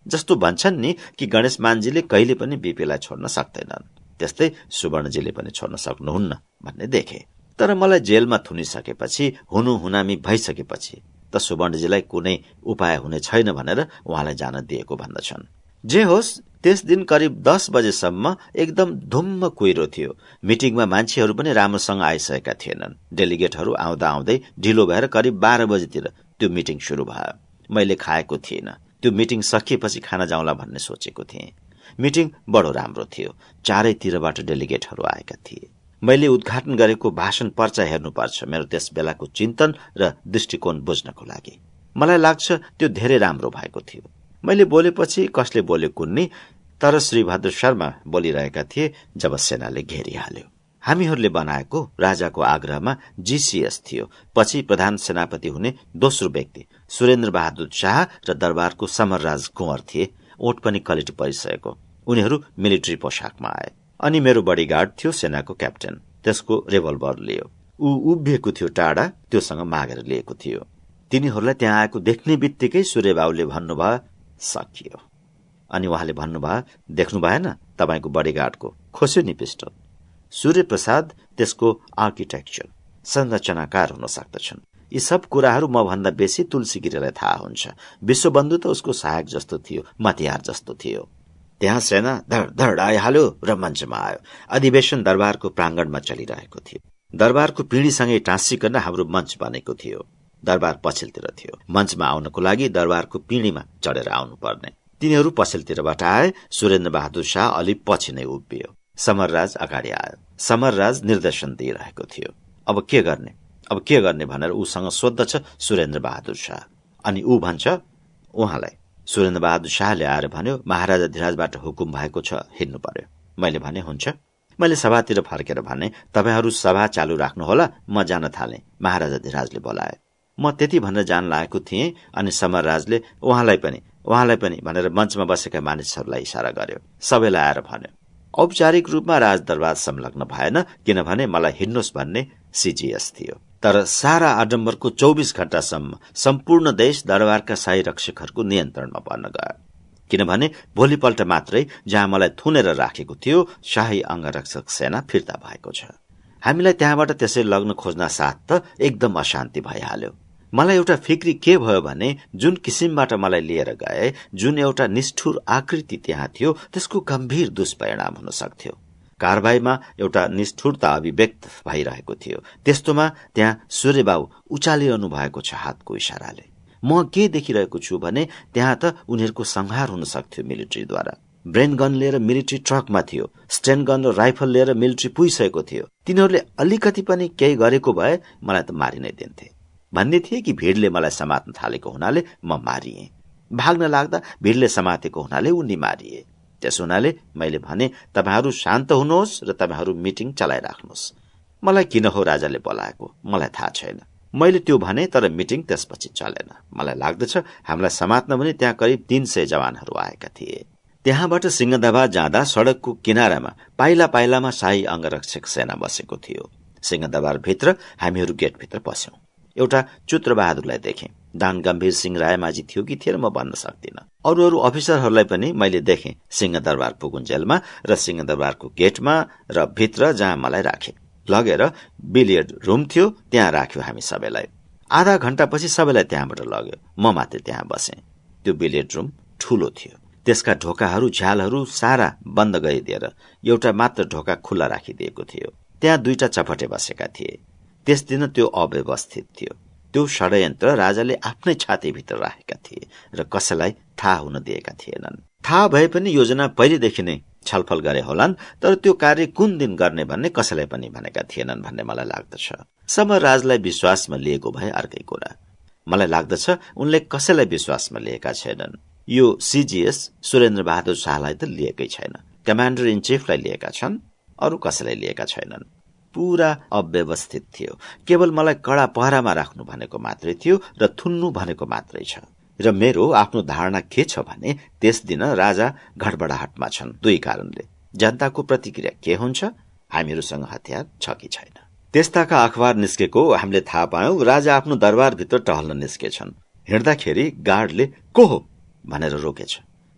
जस्तो भन्छन् नि कि गणेश मानजीले कहिले पनि बीपीलाई छोड्न सक्दैनन्, त्यस्तै सुवर्णजीले पनि छोड्न सक्नुहुन्न भन्ने देखे। तर मलाई जेलमा थुनिसकेपछि, हुनु हुनामी भइसकेपछि त सुवर्णजीलाई कुनै उपाय हुने छैन भनेर उहाँलाई जान दिएको भन्दछन्। जे होस्, त्यस दिन करिब दस बजेसम्म एकदम धुम्म कुहिरो थियो। मिटिङमा मान्छेहरू पनि राम्रोसँग आइसकेका थिएनन्। डेलिगेटहरू आउँदा आउँदै ढिलो भएर करिब बाह्र बजेतिर त्यो मिटिङ सुरु भयो। मैले खाएको थिइनँ। त्यो मिटिङ सकिएपछि खाना जाउँला भन्ने सोचेको थिएँ। मिटिङ बडो राम्रो थियो। चारैतिरबाट डेलिगेटहरू आएका थिए। मैले उद्घाटन गरेको भाषण पर्चा हेर्नुपर्छ मेरो त्यस बेलाको चिन्तन र दृष्टिकोण बुझ्नको लागि। मलाई लाग्छ त्यो धेरै राम्रो भएको थियो। मैले बोलेपछि कसले बोले कुन्नी, तर श्री भद्र शर्मा बोलिरहेका थिए जब सेनाले घेरिहाल्यो। हामीहरूले बनाएको राजाको आग्रहमा जीसीएस थियो। पछि प्रधान सेनापति हुने दोस्रो व्यक्ति सुरेन्द्र बहादुर शाह र दरबारको समरराज कुँवर थिए। ओठ पनि कलेटी परिसकेको। उनीहरू मिलिट्री पोसाकमा आए। अनि मेरो बडीगार्ड थियो सेनाको क्याप्टेन। त्यसको रिभल्भर लियो। ऊ उभिएको थियो टाढा, त्योसँग मागेर लिएको थियो। तिनीहरूलाई त्यहाँ आएको देख्ने बित्तिकै सूर्यबाबुले भन्नुभयो, सकियो। अनि उहाँले भन्नुभयो, देख्नु भएन तपाईको बडीगार्डको खोस्यो नि पिस्टल। सूर्य प्रसाद त्यसको आर्किटेक्चर संरचनाकार हुन सक्दछन्। यी सब कुराहरू म भन्दा बेसी तुलसी गिरीलाई थाहा हुन्छ। विश्वबन्धु त उसको सहायक जस्तो थियो, मतियार जस्तो थियो। त्यहाँ सेना धड धड आइहाल्यो र मञ्चमा आयो। अधिवेशन दरबारको प्राङ्गणमा चलिरहेको थियो। दरबारको पिँढीसँगै टाँसिकन हाम्रो मञ्च बनेको थियो। दरबार पछिल्तिर थियो। मञ्चमा आउनको लागि दरबारको पिँढीमा चढेर आउनु पर्ने। तिनीहरू पछिल्तिरबाट आए। सुरेन्द्र बहादुर शाह अलि पछि नै उभियो। समरराज अगाडि आयो। समरराज निर्देशन दिइरहेको थियो। अब के गर्ने अब के गर्ने भनेर उसँग सोद्धछ सुरेन्द्र बहादुर शाह। अनि ऊ भन्छ उहाँलाई। सुरेन्द्र बहादुर शाहले आएर भन्यो, महाराजा धिराजबाट हुकुम भएको छ, हिँड्नु पर्यो। मैले भने हुन्छ। मैले सभातिर फर्केर भने, तपाईहरू सभा चालू राख्नुहोला, म जान थालेँ। महाराजा धिराजले बोलाए। म त्यति भनेर जान लागेको थिएँ। अनि समरराजले उहाँलाई पनि उहाँलाई पनि भनेर मञ्चमा बसेका मानिसहरूलाई इशारा गर्यो। सबैलाई आएर भन्यो। औपचारिक रूपमा राजदरबार संलग्न भएन, किनभने मलाई हिँड्नुहोस् भन्ने सीजीएस थियो। तर सारा आडम्बरको चौबिस घण्टासम्म सम्पूर्ण देश दरबारका शाही रक्षकहरूको नियन्त्रणमा पर्न गयो। किनभने भोलिपल्ट मात्रै जहाँ मलाई थुनेर राखेको थियो, शाही अंगरक्षक सेना फिर्ता भएको छ। हामीलाई त्यहाँबाट त्यसै लग्न खोज्न साथ त एकदम अशान्ति भइहाल्यो। मलाई एउटा फिक्री के भयो भने, जुन किसिमबाट मलाई लिएर गए, जुन एउटा निष्ठुर आकृति त्यहाँ थियो, त्यसको गम्भीर दुष्परिणाम हुन सक्थ्यो। कारबाहीमा एउटा निष्ठुरता अभिव्यक्त भइरहेको थियो। त्यस्तोमा त्यहाँ सूर्यबाबु उचालिरहनु भएको छ हातको इशाराले। म के देखिरहेको छु भने, त्यहाँ त उनीहरूको संहार हुन सक्थ्यो मिलिट्रीद्वारा। ब्रेन गन लिएर मिलिट्री ट्रकमा थियो। स्टेन गन र राइफल लिएर मिलिट्री पुगिसकेको थियो। तिनीहरूले अलिकति पनि केही गरेको भए मलाई त मारि नै दिन्थे। भन्ने थिए कि भिडले मलाई समात्न थालेको हुनाले म मारिए। भाग्न लाग्दा भिडले समातेको हुनाले उनी मारिए। त्यस हुनाले मैले भने, तपाईहरू शान्त हुनुहोस् र तपाईहरू मिटिङ चलाइराख्नुहोस्। मलाई किन हो राजाले बोलाएको मलाई थाहा छैन। मैले त्यो भने, तर मिटिङ त्यसपछि चलेन। मलाई लाग्दछ हामीलाई समात्न पनि त्यहाँ करिब तीन सय जवानहरू आएका थिए। त्यहाँबाट सिंहदरबार जाँदा सड़कको किनारामा पाइला पाइलामा शाही अंगरक्षक सेना बसेको थियो। सिंहदरबार भित्र हामीहरू गेटभित्र पस्यौं। एउटा चुत्र बहादुरलाई देखेँ। दान गम्भीर सिंह रायमाझी थियो कि थिएन म भन्न सक्दिनँ। अरू अरू अफिसरहरूलाई पनि मैले देखेँ सिंहदरबार पुगुन्जेलमा र सिंहदरबारको गेटमा र भित्र, जहाँ मलाई राखे लगेर बिलियर्ड रुम थियो, त्यहाँ राख्यो हामी सबैलाई। आधा घण्टापछि सबैलाई त्यहाँबाट लग्यो। म मात्रै त्यहाँ बसेँ। त्यो बिलियर्ड रुम ठूलो थियो। त्यसका ढोकाहरू झ्यालहरू सारा बन्द गरिदिएर एउटा मात्र ढोका खुल्ला राखिदिएको थियो। त्यहाँ दुईटा चपटे बसेका थिए। त्यस दिन त्यो अव्यवस्थित थियो। त्यो षड्यन्त्र राजाले आफ्नै छातीभित्र राखेका थिए र कसैलाई थाहा हुन दिएका थिएनन्। थाहा भए पनि योजना पहिलेदेखि नै छलफल गरे होलान्, तर त्यो कार्य कुन दिन गर्ने भन्ने कसैलाई पनि भनेका थिएनन् भन्ने मलाई लाग्दछ। समरराजलाई विश्वासमा लिएको भए अर्कै कुरा। मलाई लाग्दछ उनले कसैलाई विश्वासमा लिएका छैनन्। यो सीजीएस सुरेन्द्र बहादुर शाहलाई त लिएकै छैन। कमान्डर इन चीफलाई लिएका छन्, अरू कसैलाई लिएका छैनन्। पूरा अव्यवस्थित थियो। केवल मलाई कडा पहरामा राख्नु भनेको मात्रै थियो र थुन्नु भनेको मात्रै छ। र मेरो आफ्नो धारणा के छ भने, त्यस दिन राजा घडबडाहटमा छन् दुई कारणले। जनताको प्रतिक्रिया के हुन्छ, हामीहरूसँग हतियार छ कि छैन। त्यस्ताका अखबार निस्केको हामीले थाहा पायौं। राजा आफ्नो दरबारभित्र टहल्न निस्केछन्। हिँड्दाखेरि गार्डले को हो भनेर रोकेछ।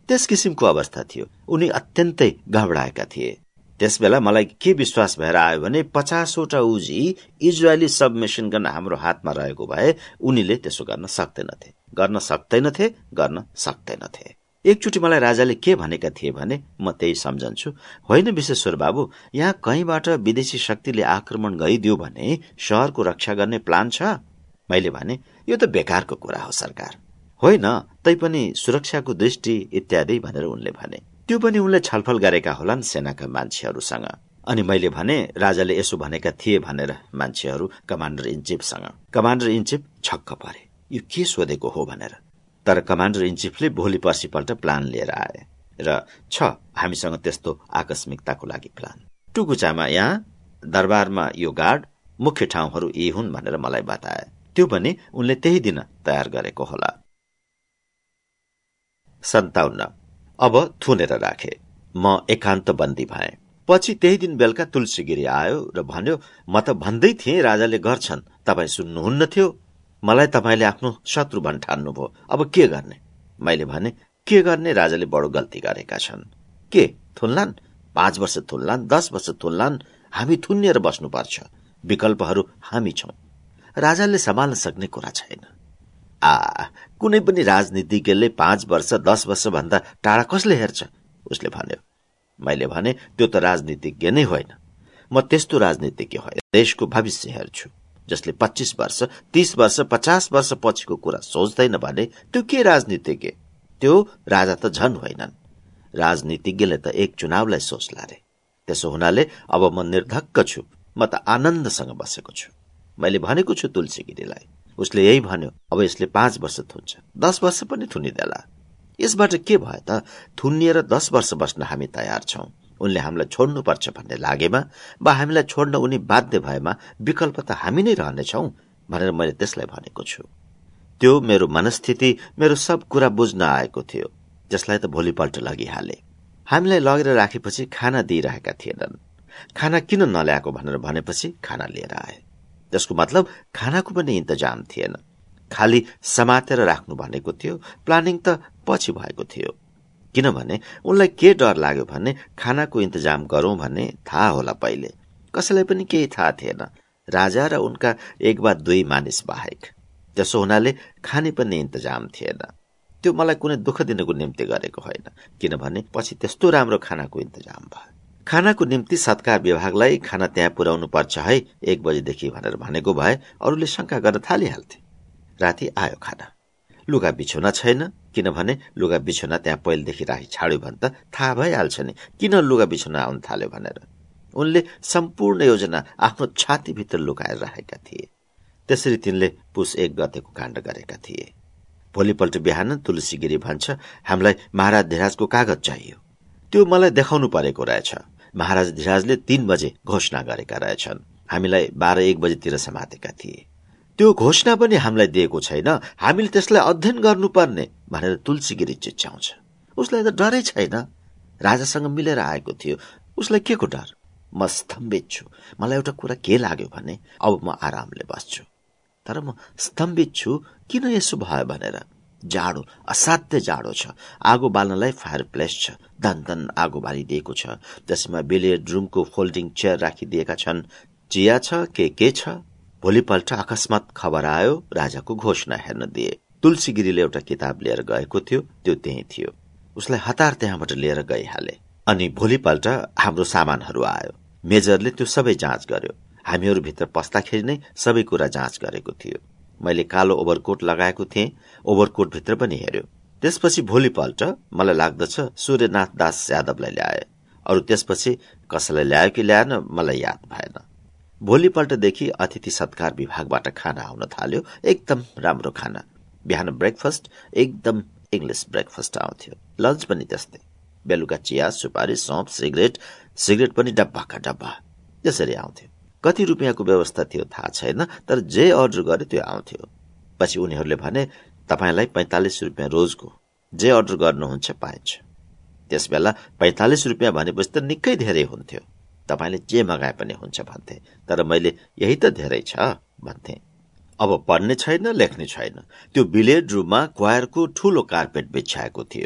त्यस किसिमको अवस्था थियो। उनी अत्यन्तै घबराएका थिए। त्यसबेला मलाई के विश्वास भएर आयो भने पचासवटा उजी इजरायली सबमेसिन गन हाम्रो हातमा रहेको भए उनीले त्यसो गर्न सक्दैनथे गर्न सक्दैनथे गर्न सक्दैनथे एकचोटि मलाई राजाले के भनेका थिए भने म त्यही सम्झन्छु। होइन विश्वेश्वर बाबु, यहाँ कहीँबाट विदेशी शक्तिले आक्रमण गरिदियो भने शहरको रक्षा गर्ने प्लान छ? मैले भने यो त बेकारको कुरा हो सरकार। होइन, तैपनि सुरक्षाको दृष्टि इत्यादि भनेर उनले भने। त्यो पनि उनले छलफल गरेका होलान् सेनाका मान्छेहरूसँग। अनि मैले भने राजाले यसो भनेका थिए भनेर मान्छेहरू कमान्डर इन चिफसँग। कमान्डर इन चिफ छक्क परे, यो के सोधेको हो भनेर। तर कमान्डर इन चिफले भोलि पर्सिपल्ट प्लान लिएर आए र छ हामीसँग त्यस्तो आकस्मिकताको लागि प्लान। टुकुचामा यहाँ दरबारमा यो गार्ड मुख्य ठाउँहरू यी हुन् भनेर मलाई बताए। त्यो पनि उनले त्यही दिन तयार गरेको होला। सन्ताउन्न अब थुनेर राखे। म एकान्त बन्दी भए। पछि त्यही दिन बेलुका तुलसीगिरी आयो र भन्यो, म त भन्दै थिएँ राजाले गर्छन्, तपाईँ सुन्नुहुन्न थियो। मलाई तपाईँले आफ्नो शत्रु भन् ठान्नुभयो, अब के गर्ने? मैले भने के गर्ने, राजाले बडो गल्ती गरेका छन्। के थुन्लान्? पाँच वर्ष थुन्लान्, दस वर्ष थुन्लान्, हामी थुनिएर बस्नुपर्छ। विकल्पहरू हामी छौं। राजाले सम्हाल्न सक्ने कुरा छैन। आ कुनै पनि राजनीतिज्ञले पाँच वर्ष दस वर्ष भन्दा टाढा कसले हेर्छ? उसले भन्यो। मैले भने त्यो त राजनीतिज्ञ नै होइन, म त्यस्तो राजनीतिज्ञ होइन, देशको भविष्य हेर्छु। जसले पच्चीस वर्ष तीस वर्ष पचास वर्ष पछिको कुरा सोच्दैन भने त्यो के राजनीतिज्ञ? त्यो राजा त झन होइनन्। राजनीतिज्ञले त एक चुनावलाई सोच्ला रे। त्यसो हुनाले अब म निर्धक्क छु, म त आनन्दसँग बसेको छु। मैले भनेको छु तुलसीगिरीलाई। उसले यही भन्यो, अब यसले पाँच वर्ष थुन्छ, दस वर्ष पनि थुनिदेला। यसबाट के भयो त? थुनिएर दस वर्ष बस्न हामी तयार छौं। उनले हामीलाई छोड्नुपर्छ भन्ने लागेमा वा हामीलाई छोड्न उनी बाध्य भएमा विकल्प त हामी नै रहनेछौं भनेर मैले त्यसलाई भनेको छु। त्यो मेरो मनस्थिति, मेरो सब कुरा बुझ्न आएको थियो, जसलाई त भोलिपल्ट लगिहाले। हामीलाई लगेर राखेपछि खाना दिइरहेका थिएनन्। खाना किन नल्याएको भनेर भनेपछि खाना लिएर आए, जसको मतलब खानाको पनि इन्तजाम थिएन। खाली समातेर राख्नु भनेको थियो। प्लानिङ त पछि भएको थियो। किनभने उनलाई के डर लाग्यो भने खानाको इन्तजाम गरौं भन्ने थाहा होला पहिले। कसैलाई पनि केही थाहा थिएन, राजा र उनका एक वा दुई मानिस बाहेक। त्यसो हुनाले खाने पनि इन्तजाम थिएन। त्यो मलाई कुनै दुःख दिनको निम्ति गरेको होइन, किनभने पछि त्यस्तो राम्रो खानाको इन्तजाम भयो। खानाको निम्ति सत्कार विभागलाई खाना त्यहाँ पुर्याउनु पर्छ है एक बजेदेखि भनेर भनेको भए अरूले शंका गर्न थालिहाल्थे। राति आयो खाना। लुगा बिछोना छैन, किनभने लुगा बिछोना त्यहाँ पहिलेदेखि राखी छाड्यो भने त थाहा भइहाल्छ नि किन लुगा बिछोना आउन थाल्यो भनेर। उनले सम्पूर्ण योजना आफ्नो छातीभित्र लुकाएर राखेका थिए। त्यसरी तिनले पुस एक गतेको काण्ड गरेका थिए। भोलिपल्ट बिहान तुलसीगिरी भन्छ, हामीलाई महाराज धिराजको कागज चाहियो। त्यो मलाई देखाउनु परेको रहेछ। महाराज धिराजले तीन बजे घोषणा गरेका रहेछन्। हामीलाई बाह्र एक बजेतिर समातेका थिए। त्यो घोषणा पनि हामीलाई दिएको छैन, हामीले त्यसलाई अध्ययन गर्नुपर्ने भनेर तुलसीगिरी चिच्याउँछ। उसलाई त डरै छैन, राजासँग मिलेर आएको थियो, उसलाई के को डर? म स्तम्भित छु। मलाई एउटा कुरा के लाग्यो भने अब म आरामले बस्छु, तर म स्तम्भित छु किन यसो भयो भनेर। जाडो, असाध्य जाडो छ। आगो बाल्नलाई फायर प्लेस छ, धन धन आगो बालिदिएको छ, जसमा बिलियर्ड रुमको फोल्डिङ चेयर राखिदिएका छन्। चिया छ के के छ। भोलिपल्ट अकस्मात खबर आयो, राजाको घोषणा हेर्न दिए। तुलसीगिरीले एउटा किताब लिएर गएको थियो, त्यो त्यही थियो। उसलाई हतार त्यहाँबाट लिएर गइहाले। अनि भोलिपल्ट हाम्रो सामानहरू आयो। मेजरले त्यो सबै जाँच गर्यो। हामीहरू भित्र पस्दाखेरि नै सबै कुरा जाँच गरेको थियो। मैले कालो ओभरकोट लगाएको थिएँ, ओभरकोट भित्र पनि हेर्यो। त्यसपछि भोलिपल्ट मलाई लाग्दछ सूर्यनाथ दास यादवलाई ल्याए। अरू त्यसपछि कसैलाई ल्यायो कि ल्याएन मलाई याद भएन। भोलिपल्टदेखि अतिथि सत्कार विभागबाट खाना आउन थाल्यो। एकदम राम्रो खाना। बिहान ब्रेकफास्ट एकदम इङ्ग्लिस ब्रेकफास्ट आउँथ्यो, लन्च पनि त्यस्तै। बेलुका चिया, सुपारी, सौँप, सिगरेट सिगरेट पनि डब्बाका डब्बा यसरी आउँथ्यो। कति रुपियाँको व्यवस्था थियो थाहा छैन, तर जे अर्डर गरे त्यो आउँथ्यो। पछि उनीहरूले भने, तपाईलाई पैंतालिस रुपियाँ रोजको जे अर्डर गर्नुहुन्छ पाइन्छ। त्यसबेला पैंतालिस रुपियाँ भनेपछि त निकै धेरै हुन्थ्यो। तपाईले जे मगाए पनि हुन्छ भन्थे, तर मैले यही त धेरै छ भन्थे। अब पढ्ने छैन, लेख्ने छैन। त्यो बिलियर्ड रुममा क्वायरको ठूलो कार्पेट बिछाएको थियो।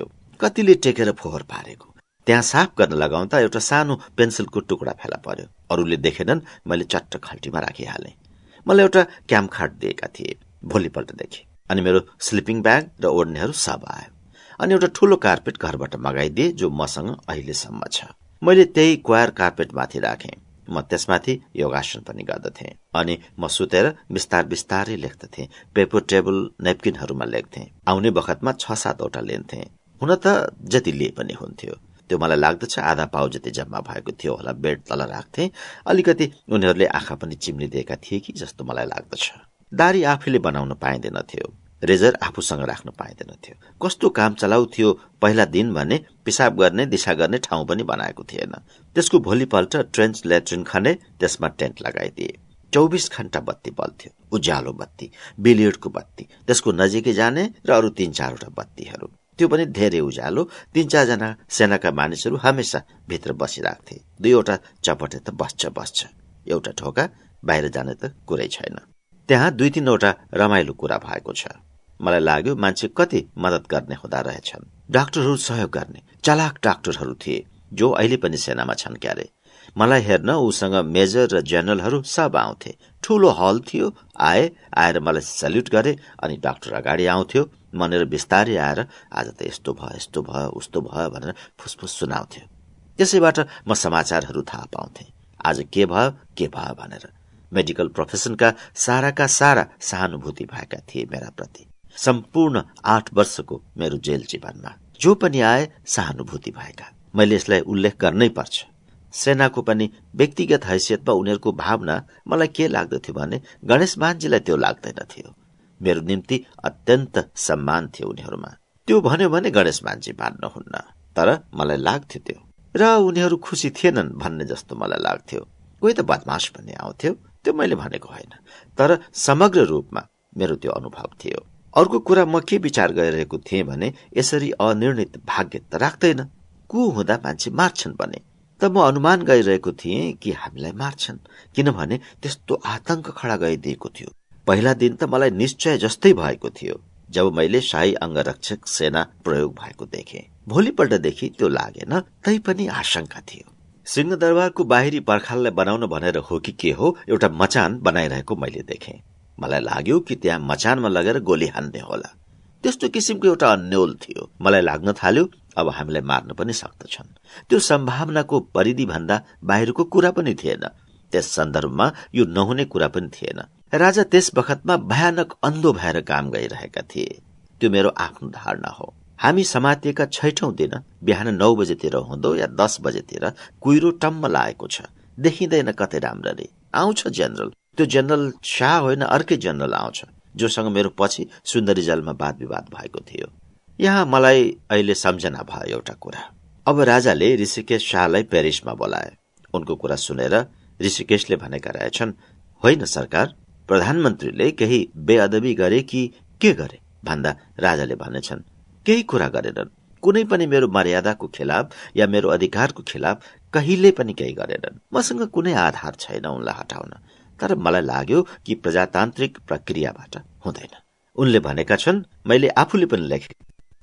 कतिले टेकेर फोहोर पारेको। त्यहाँ साफ गर्न लगाउँदा एउटा सानो पेन्सिलको टुक्रा फेला पर्यो। अरूले देखेनन्, मैले चट्ट खल्टीमा राखिहालेँ। मलाई एउटा क्याम्प खाट दिएका थिए। भोलिपल्टदेखि अनि मेरो स्लिपिङ ब्याग र ओढ्नेहरू सब आयो। अनि एउटा ठूलो कार्पेट घरबाट मगाइदिए जो मसँग अहिलेसम्म छ। मैले त्यही क्वायर कार्पेट माथि राखेँ। म त्यसमाथि योगासन पनि गर्दथे अनि म सुतेर बिस्तार बिस्तारै लेख्दथे। Paper table नेपकिनहरूमा लेख्थे। आउने बखतमा छ सातवटा लेन्थे। हुन त जति लिए पनि हुन्थ्यो। त्यो मलाई लाग्दछ आधा पाउ जति जम्मा भएको थियो होला। बेड तल राख्थे। अलिकति उनीहरूले आँखा पनि चिम्लिदिएका थिए कि जस्तो मलाई लाग्दछ। दारी आफैले बनाउन पाइँदैन थियो। रेजर आफूसँग राख्न पाइँदैन थियो। कस्तो काम चलाउ थियो पहिला दिन भने पिसाब गर्ने दिशा गर्ने ठाउँ पनि बनाएको थिएन। त्यसको भोलिपल्ट ट्रेन्च ल्याट्रिन खने, त्यसमा टेन्ट लगाइदिए। चौबिस घण्टा बत्ती बल्थ्यो। उज्यालो बत्ती, बिलियर्डको बत्ती, त्यसको नजिकै जाने र अरू तीन चारवटा बत्तीहरू। त्यो पनि धेरै उज्यालो। तीन चारजना सेनाका मानिसहरू हमेसा भित्र बसिराख्थे। दुईवटा चपटे त बस्छ बस्छ, एउटा ढोका, बाहिर जाने त कुरै छैन। त्यहाँ दुई तीनवटा रमाइलो कुरा भएको छ। मलाई लाग्यो मान्छे कति मद्दत गर्ने हुँदा रहेछन्। डाक्टरहरू सहयोग गर्ने चालाक डाक्टरहरू थिए जो अहिले पनि सेनामा छन् क्यारे। मलाई हेर्न उसँग मेजर र जेनरलहरू सब आउँथे। ठूलो हल थियो। आए आएर मलाई सल्युट गरे अनि डाक्टर अगाडि आउँथ्यो। मनेर बिस्तारै आएर आज त यस्तो भयो यस्तो भयो उस्तो भयो भनेर फुसफुस सुनाउँथ्यो। त्यसैबाट म समाचारहरू थाहा पाउँथे। आज के भयो के भयो भनेर। मेडिकल प्रोफेसनका साराका सारा सहानुभूति भएका थिए मेरा प्रति। सम्पूर्ण आठ वर्षको मेरो जेल जीवनमा जो पनि आए सहानुभूति भएका। मैले यसलाई उल्लेख गर्नै पर्छ। सेनाको पनि व्यक्तिगत हैसियतमा उनीहरूको भावना मलाई के लाग्दथ्यो भने गणेश मानजीलाई त्यो लाग्दैन थियो। मेरो निम्ति अत्यन्त सम्मान थियो उनीहरूमा। त्यो भन्यो भने गणेश मानजी मान्नुहुन्न, तर मलाई लाग्थ्यो त्यो। र उनीहरू खुसी थिएनन् भन्ने जस्तो मलाई लाग्थ्यो। कोही त बदमाश पनि आउँथ्यो, त्यो मैले भनेको होइन, तर समग्र रूपमा मेरो त्यो अनुभव थियो। अर्को कुरा म के विचार गरिरहेको थिएँ भने यसरी अनिर्णित भाग्य त राख्दैन। को हुँदा मान्छे मार्छन् भने त म अनुमान गरिरहेको थिएँ कि हामीलाई मार्छन्, किनभने त्यस्तो आतंक खडा गरिदिएको थियो। पहिला दिन त मलाई निश्चय जस्तै भएको थियो जब मैले शाही अंगरक्षक सेना प्रयोग भएको देखेँ। भोलिपल्टदेखि त्यो लागेन, तै पनि आशंका थियो। सिंहदरबारको बाहिरी पर्खाललाई बनाउन भनेर हो कि के हो एउटा मचान बनाइरहेको मैले देखेँ। मलाई लाग्यो कि त्यहाँ मचानमा लगेर गोली हान्ने होला। त्यस्तो किसिमको एउटा अन्यल थियो। मलाई लाग्न थाल्यो अब हामीलाई मार्न पनि सक्दछन्। त्यो सम्भावनाको परिधि भन्दा बाहिरको कुरा पनि थिएन। त्यस सन्दर्भमा यो नहुने कुरा पनि थिएन। राजा त्यस बखतमा भयानक अन्धो भएर काम गरिरहेका थिए। त्यो मेरो आफ्नो धारणा हो। हामी समातिएका छैठौं दिन बिहान नौ बजेतिर हुँदो या दस बजेतिर कुइरो टम्म लागेको छ। देखिँदैन कतै राम्ररी। आउँछ जेनरल। त्यो जेनरल शाह होइन, अर्कै जेनरल आउँछ जोसँग मेरो पछि सुन्दरी जलमा वाद विवाद भएको थियो। यहाँ मलाई अहिले सम्झना भयो एउटा कुरा। अब राजाले ऋषिकेश शाहलाई पेरिसमा बोलाए। उनको कुरा सुनेर ऋषिकेशले भनेका रहेछन्, होइन सरकार, प्रधानमन्त्रीले केही बेअदबी गरे कि के गरे भन्दा राजाले भनेछन् केही कुरा गरेनन्। कुनै पनि मेरो मर्यादाको खिलाफ या मेरो अधिकारको खिलाफ कहिले पनि केही गरेनन्। मसँग कुनै आधार छैन उनलाई हटाउन, तर मलाई लाग्यो कि प्रजातान्त्रिक प्रक्रियाबाट हुँदैन। उनले भनेका छन्, मैले आफूले पनि लेखे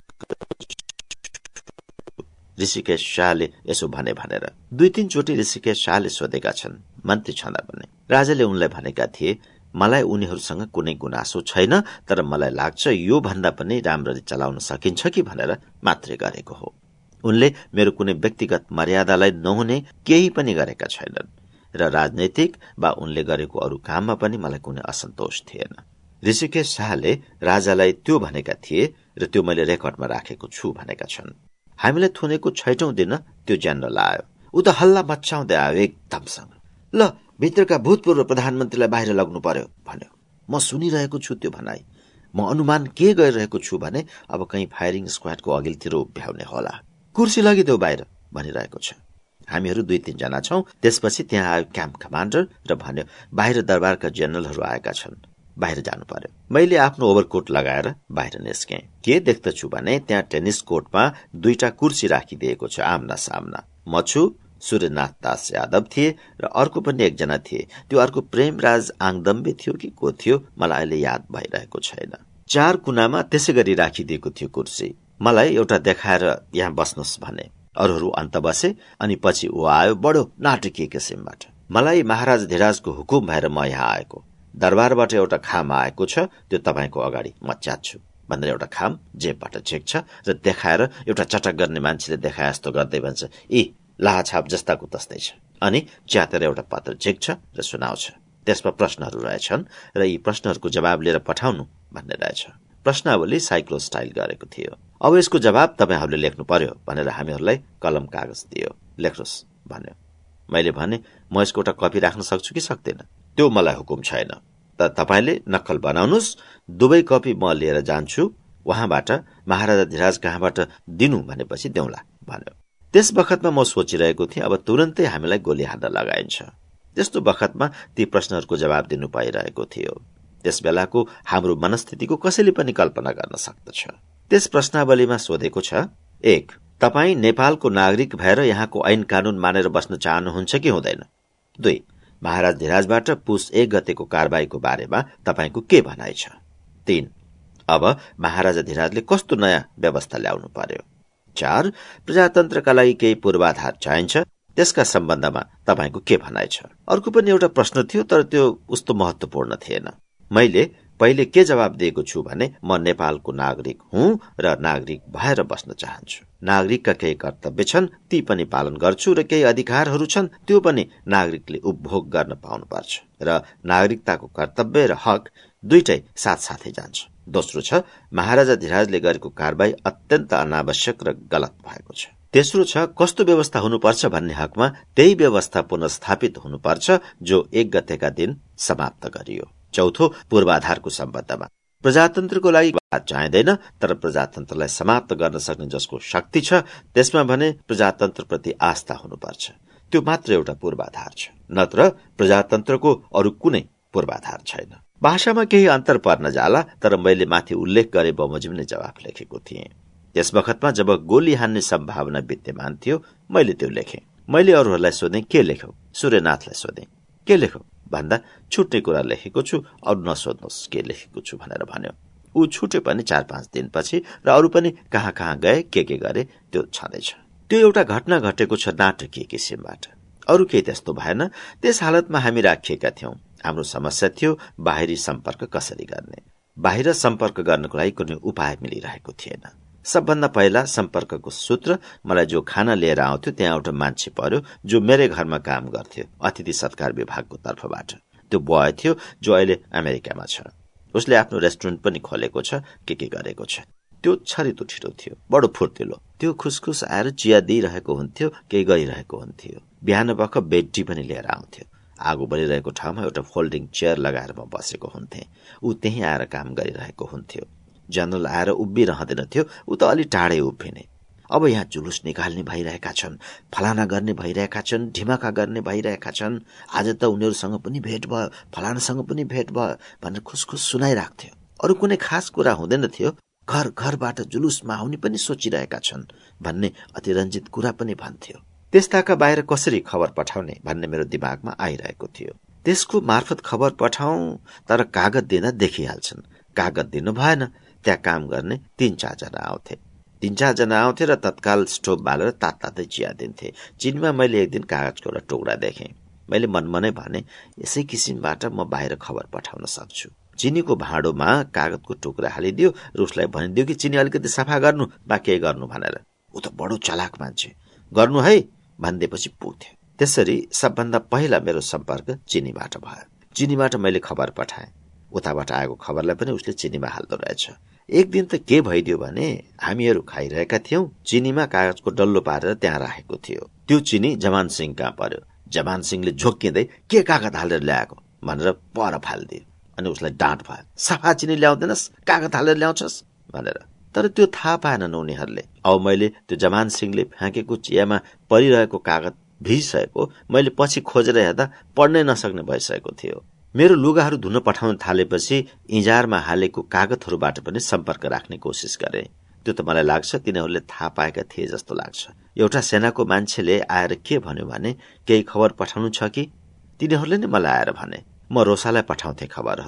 ऋषिकेश शाहले यसो भने भनेर। दुई तीन चोटि ऋषिकेश शाहले सोधेका छन् मन्त्री छँदा पनि। राजाले उनलाई भनेका थिए, मलाई उनीहरूसँग कुनै गुनासो छैन, तर मलाई लाग्छ यो भन्दा पनि राम्ररी चलाउन सकिन्छ कि भनेर मात्रै गरेको हो। उनले मेरो कुनै व्यक्तिगत मर्यादालाई नहुने केही पनि गरेका छैनन् र राजनैतिक वा उनले गरेको अरू काममा पनि मलाई कुनै असन्तोष थिएन। ऋषिकेश शाहले राजालाई त्यो भनेका थिए र त्यो मैले रेकर्डमा राखेको छु भनेका छन्। हामीलाई थुनेको छैठौं दिन त्यो जेनरल आयो। ऊ त हल्ला मचाउँदै आयो एकदमसँग। ल भित्रका भूतपूर्व प्रधानमन्त्रीलाई बाहिर लग्नु पर्यो भन्यो। म सुनिरहेको छु त्यो भनाई। म अनुमान के गरिरहेको छु भने अब कहीँ फायरिङ स्क्वाडको अघिल्तिर उभ्याउने होला। कुर्सी लगिदेऊ बाहिर भनिरहेको छ। हामीहरू दुई तीनजना छौं। त्यसपछि त्यहाँ आयो क्याम्प कमान्डर र भन्यो, बाहिर दरबारका जेनरलहरू आएका छन्, बाहिर जानु पर्यो। मैले आफ्नो ओभरकोट लगाएर बाहिर निस्केँ। के देख्दछु भने त्यहाँ टेनिस कोर्टमा दुईटा कुर्सी राखिदिएको छ आम्ना सामना। म छु, सूर्यनाथ दास यादव थिए र अर्को पनि एकजना थिए। त्यो अर्को प्रेमराज आङदम्बे थियो कि को थियो मलाई अहिले याद भइरहेको छैन। चार कुनामा त्यसै गरी राखिदिएको थियो कुर्सी। मलाई एउटा देखाएर यहाँ बस्नुहोस् भने। अरूहरू अन्त बसे अनि पछि ऊ आयो बडो नाटकीय किसिमबाट। मलाई महाराज धिराजको हुकुम भएर म यहाँ आएको, दरबारबाट एउटा खाम आएको छ, त्यो तपाईँको अगाडि म च्यात्छु भनेर एउटा खाम जेबबाट झेक्छ र देखाएर एउटा चटक गर्ने मान्छेले देखाए जस्तो गर्दै भन्छ, यी लाहाछाप जस्ताको तस्तै छ। अनि च्यातेर एउटा पत्र झेक्छ र सुनाउँछ। त्यसमा प्रश्नहरू रहेछन् र यी प्रश्नहरूको जवाब लिएर पठाउनु भन्ने रहेछ। प्रश्नावली साइक्लो स्टाइल गरेको थियो। अब यसको जवाब तपाईँहरूले लेख्नु पर्यो भनेर हामीहरूलाई कलम कागज दियो। लेख्नुहोस् भन्यो। मैले भने म यसको एउटा कपी राख्न सक्छु कि सक्दैन? त्यो मलाई हुकुम छैन, तर तपाईँले नक्कल बनाउनुहोस्, दुवै कपी म लिएर जान्छु, उहाँबाट महाराजा धिराज कहाँबाट दिनु भनेपछि देऊला भन्यो। त्यस बखतमा म सोचिरहेको थिएँ, अब तुरन्तै हामीलाई गोली हान्न लगाइन्छ। त्यस्तो बखतमा ती प्रश्नहरूको जवाब दिनु पाइरहेको थियो। त्यस बेलाको हाम्रो मनस्थितिको कसैले पनि कल्पना गर्न सक्दछ। त्यस प्रश्नावलीमा सोधेको छ, एक, तपाईँ नेपालको नागरिक भएर यहाँको ऐन कानून मानेर बस्न चाहनुहुन्छ कि हुँदैन? दुई, महाराज धिराजबाट पुस एक गतेको कारबाहीको बारेमा तपाईँको के भनाइ छ? तीन, अब महाराजा धिराजले कस्तो नयाँ व्यवस्था ल्याउनु पर्यो? चार, प्रजातन्त्रका लागि केही पूर्वाधार चाहिन्छ, त्यसका सम्बन्धमा तपाईँको के भनाइ छ? अर्को पनि एउटा प्रश्न थियो, तर त्यो उस्तो महत्वपूर्ण थिएन। मैले पहिले के जवाब दिएको छु भने म नेपालको नागरिक हुँ र नागरिक भएर बस्न चाहन्छु। नागरिकका केही कर्तव्य छन्, ती पनि पालन गर्छु र केही अधिकारहरू छन्, त्यो पनि नागरिकले उपभोग गर्न पाउनुपर्छ र नागरिकताको कर्तव्य र हक दुईटै साथसाथै जान्छ। दोस्रो छ, महाराजा धिराजले गरेको कारबाही अत्यन्त अनावश्यक र गलत भएको छ। तेस्रो छ, कस्तो व्यवस्था हुनुपर्छ भन्ने हकमा त्यही व्यवस्था पुनर्स्थापित हुनुपर्छ जो एक गतेका दिन समाप्त गरियो। चौथो, पूर्वाधारको सम्बन्धमा प्रजातन्त्रको लागि चाहिँदैन, तर प्रजातन्त्रलाई समाप्त गर्न सक्ने जसको शक्ति छ त्यसमा भने प्रजातन्त्रप्रति आस्था हुनुपर्छ। त्यो मात्र एउटा पूर्वाधार छ, नत्र प्रजातन्त्रको अरू कुनै पूर्वाधार छैन। भाषामा केही अन्तर पर्न जाला, तर मैले माथि उल्लेख गरे बमोजिम नै जवाफ लेखेको थिएँ। त्यस बखतमा जब गोली हान्ने सम्भावना विद्यमान थियो, मैले त्यो लेखेँ। मैले अरूहरूलाई सोधेँ, के लेख्यौ? सूर्यनाथलाई सोधेँ, के लेख्यौ भन्दा छुट्ने कुरा लेखेको छु, अरू नसोध्नुहोस् के लेखेको छु भनेर भन्यो। ऊ छुटे पनि चार पाँच दिनपछि र अरू पनि कहाँ कहाँ गए, के के गरे त्यो छँदैछ। त्यो एउटा घटना घटेको छ नाटकीय किसिमबाट, अरू केही त्यस्तो भएन। त्यस हालतमा हामी राखिएका थियौं। हाम्रो समस्या थियो बाहिरी सम्पर्क कसरी गर्ने। बाहिर सम्पर्क गर्नको लागि कुनै उपाय मिलिरहेको थिएन। सबभन्दा पहिला सम्पर्कको सूत्र मलाई जो खाना लिएर आउँथ्यो त्यहाँ एउटा मान्छे पर्यो जो मेरै घरमा काम गर्थ्यो, अतिथि सत्कार विभागको तर्फबाट। त्यो बोय थियो जो अहिले अमेरिकामा छ। उसले आफ्नो रेस्टुरेन्ट पनि खोलेको छ, के के गरेको छ। त्यो छरितो छिटो थियो, बडो फुर्तिलो। त्यो खुसखुस आएर चिया दिइरहेको हुन्थ्यो, केही गरिरहेको हुन्थ्यो। बिहान बख बेड टी पनि लिएर आउँथ्यो। आगो बलिरहेको ठाउँमा एउटा फोल्डिङ चेयर लगाएर म बसेको हुन्थे। ऊ त्यही आएर काम गरिरहेको हुन्थ्यो। जनरल आएर उभिरहँदैन थियो, ऊ त अलि टाढै उभिने। अब यहाँ जुलुस निकाल्ने भइरहेका छन्, फलाना गर्ने भइरहेका छन्, ढिमाका गर्ने भइरहेका छन्, आज त उनीहरूसँग पनि भेट भयो, फलानासँग पनि भेट भयो भनेर खुसखुस सुनाइराख्थ्यो। अरू कुनै खास कुरा हुँदैन थियो। घर घरबाट जुलुसमा आउने पनि सोचिरहेका छन् भन्ने अतिरञ्जित कुरा पनि भन्थ्यो। त्यस्ताका बाहिर कसरी खबर पठाउने भन्ने मेरो दिमागमा आइरहेको थियो। त्यसको मार्फत खबर पठाउँ, तर कागज दिँदा देखिहाल्छन्। कागज दिनु भएन। त्यहाँ काम गर्ने तीन चारजना आउँथे। तीन चारजना आउँथे र तत्काल स्टोभ बालेर तात तातै चिया दिन्थे। चिनीमा मैले एक दिन कागजको एउटा टुक्रा देखेँ। मैले मनमनै भने, यसै किसिमबाट म बाहिर खबर पठाउन सक्छु। चिनीको भाँडोमा कागजको टुक्रा हालिदियो र उसलाई भनिदियो कि चिनी अलिकति सफा गर्नु वा केही गर्नु भनेर। ऊ त बडो चलाक मान्छे, गर्नु है भनिदिएपछि पुग्थ्यो। त्यसरी सबभन्दा पहिला मेरो सम्पर्क चिनीबाट भयो। चिनीबाट मैले खबर पठाएँ। उताबाट आएको खबरलाई पनि उसले चिनीमा हाल्दो रहेछ। एक दिन त के भइदियो भने हामीहरू खाइरहेका थियौं, चिनीमा कागजको डल्लो पारेर त्यहाँ राखेको थियो। त्यो चिनी जमान सिंह कहाँ पर्यो। जमान सिंहले झोक्किँदै के कागज हालेर ल्याएको भनेर पर फालिदियो। अनि उसलाई डाँट भयो, सफा चिनी ल्याउँदैनस्, कागज हालेर ल्याउँछस् भनेर। तर त्यो थाहा पाएनन् उनीहरूले। अब मैले त्यो जमान सिंहले फ्याँकेको चियामा परिरहेको कागज भिजिसकेको मैले पछि खोजेर हेर्दा पढ्नै नसक्ने भइसकेको थियो। मेरो लुगाहरू धुन पठाउन थालेपछि इजारमा हालेको कागजहरूबाट पनि सम्पर्क राख्ने कोसिस गरे। त्यो त मलाई लाग्छ तिनीहरूले थाहा पाएका थिए जस्तो लाग्छ। एउटा सेनाको मान्छेले आएर के भन्यो भने, केही खबर पठाउनु छ कि? तिनीहरूले नै मलाई आएर भने। म रोसालाई पठाउँथे खबरहरू।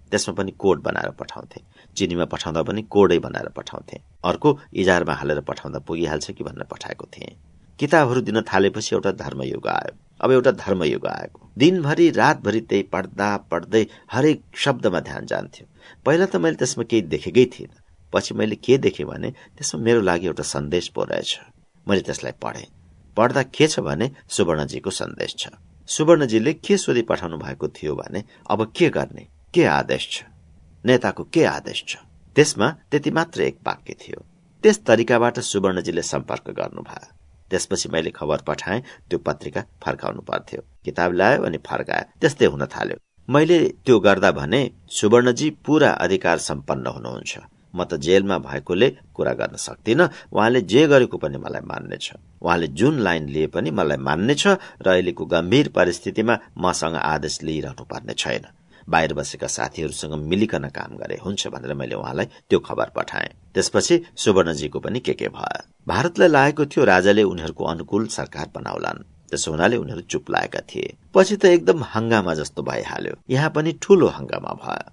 त्यसमा पनि कोड बनाएर पठाउँथे। चिनीमा पठाउँदा पनि कोडै बनाएर पठाउँथे। अर्को इजारमा हालेर पठाउँदा पुगिहाल्छ कि भनेर पठाएको थिएँ। किताबहरू दिन थालेपछि एउटा धर्मयुग आयो। अब एउटा धर्मयुग आएको। दिनभरि रातभरि त्यही पढ्दा पढ्दै हरेक शब्दमा ध्यान जान्थ्यो। पहिला त मैले त्यसमा केही देखेकै थिइनँ। पछि मैले के देखेँ भने त्यसमा मेरो लागि एउटा सन्देश पो रहेछ। मैले त्यसलाई पढेँ। पढ्दा के छ भने सुवर्णजीको सन्देश छ। सुवर्णजीले के सोधी पठाउनु भएको थियो भने अब के गर्ने, के आदेश छ, नेताको के आदेश छ। त्यसमा त्यति मात्र एक वाक्य थियो। त्यस तरिकाबाट सुवर्णजीले सम्पर्क गर्नुभयो। त्यसपछि मैले खबर पठाएँ। त्यो पत्रिका फर्काउनु पर्थ्यो। किताब ल्यायो अनि फर्कायो। त्यस्तै हुन थाल्यो। मैले त्यो गर्दा भने सुवर्णजी पूरा अधिकार सम्पन्न हुनुहुन्छ। म त जेलमा भएकोले कुरा गर्न सक्दिनँ। उहाँले जे गरेको पनि मलाई मान्ने छ। उहाँले जुन लाइन लिए पनि मलाई मान्ने छ र अहिलेको गम्भीर परिस्थितिमा मसँग आदेश लिइरहनु पर्ने छैन। बाहिर बसेका साथीहरूसँग मिलिकन काम गरे हुन्छ भनेर मैले उहाँलाई त्यो खबर पठाएँ। त्यसपछि सुवर्णजीको पनि के के भयो। भारतलाई लागेको थियो राजाले उनीहरूको अनुकूल सरकार बनाउलान्। त्यसो हुनाले उनीहरू चुप लागेका थिए। पछि त एकदम हंगामा जस्तो भइहाल्यो। यहाँ पनि ठूलो हंगामा भयो।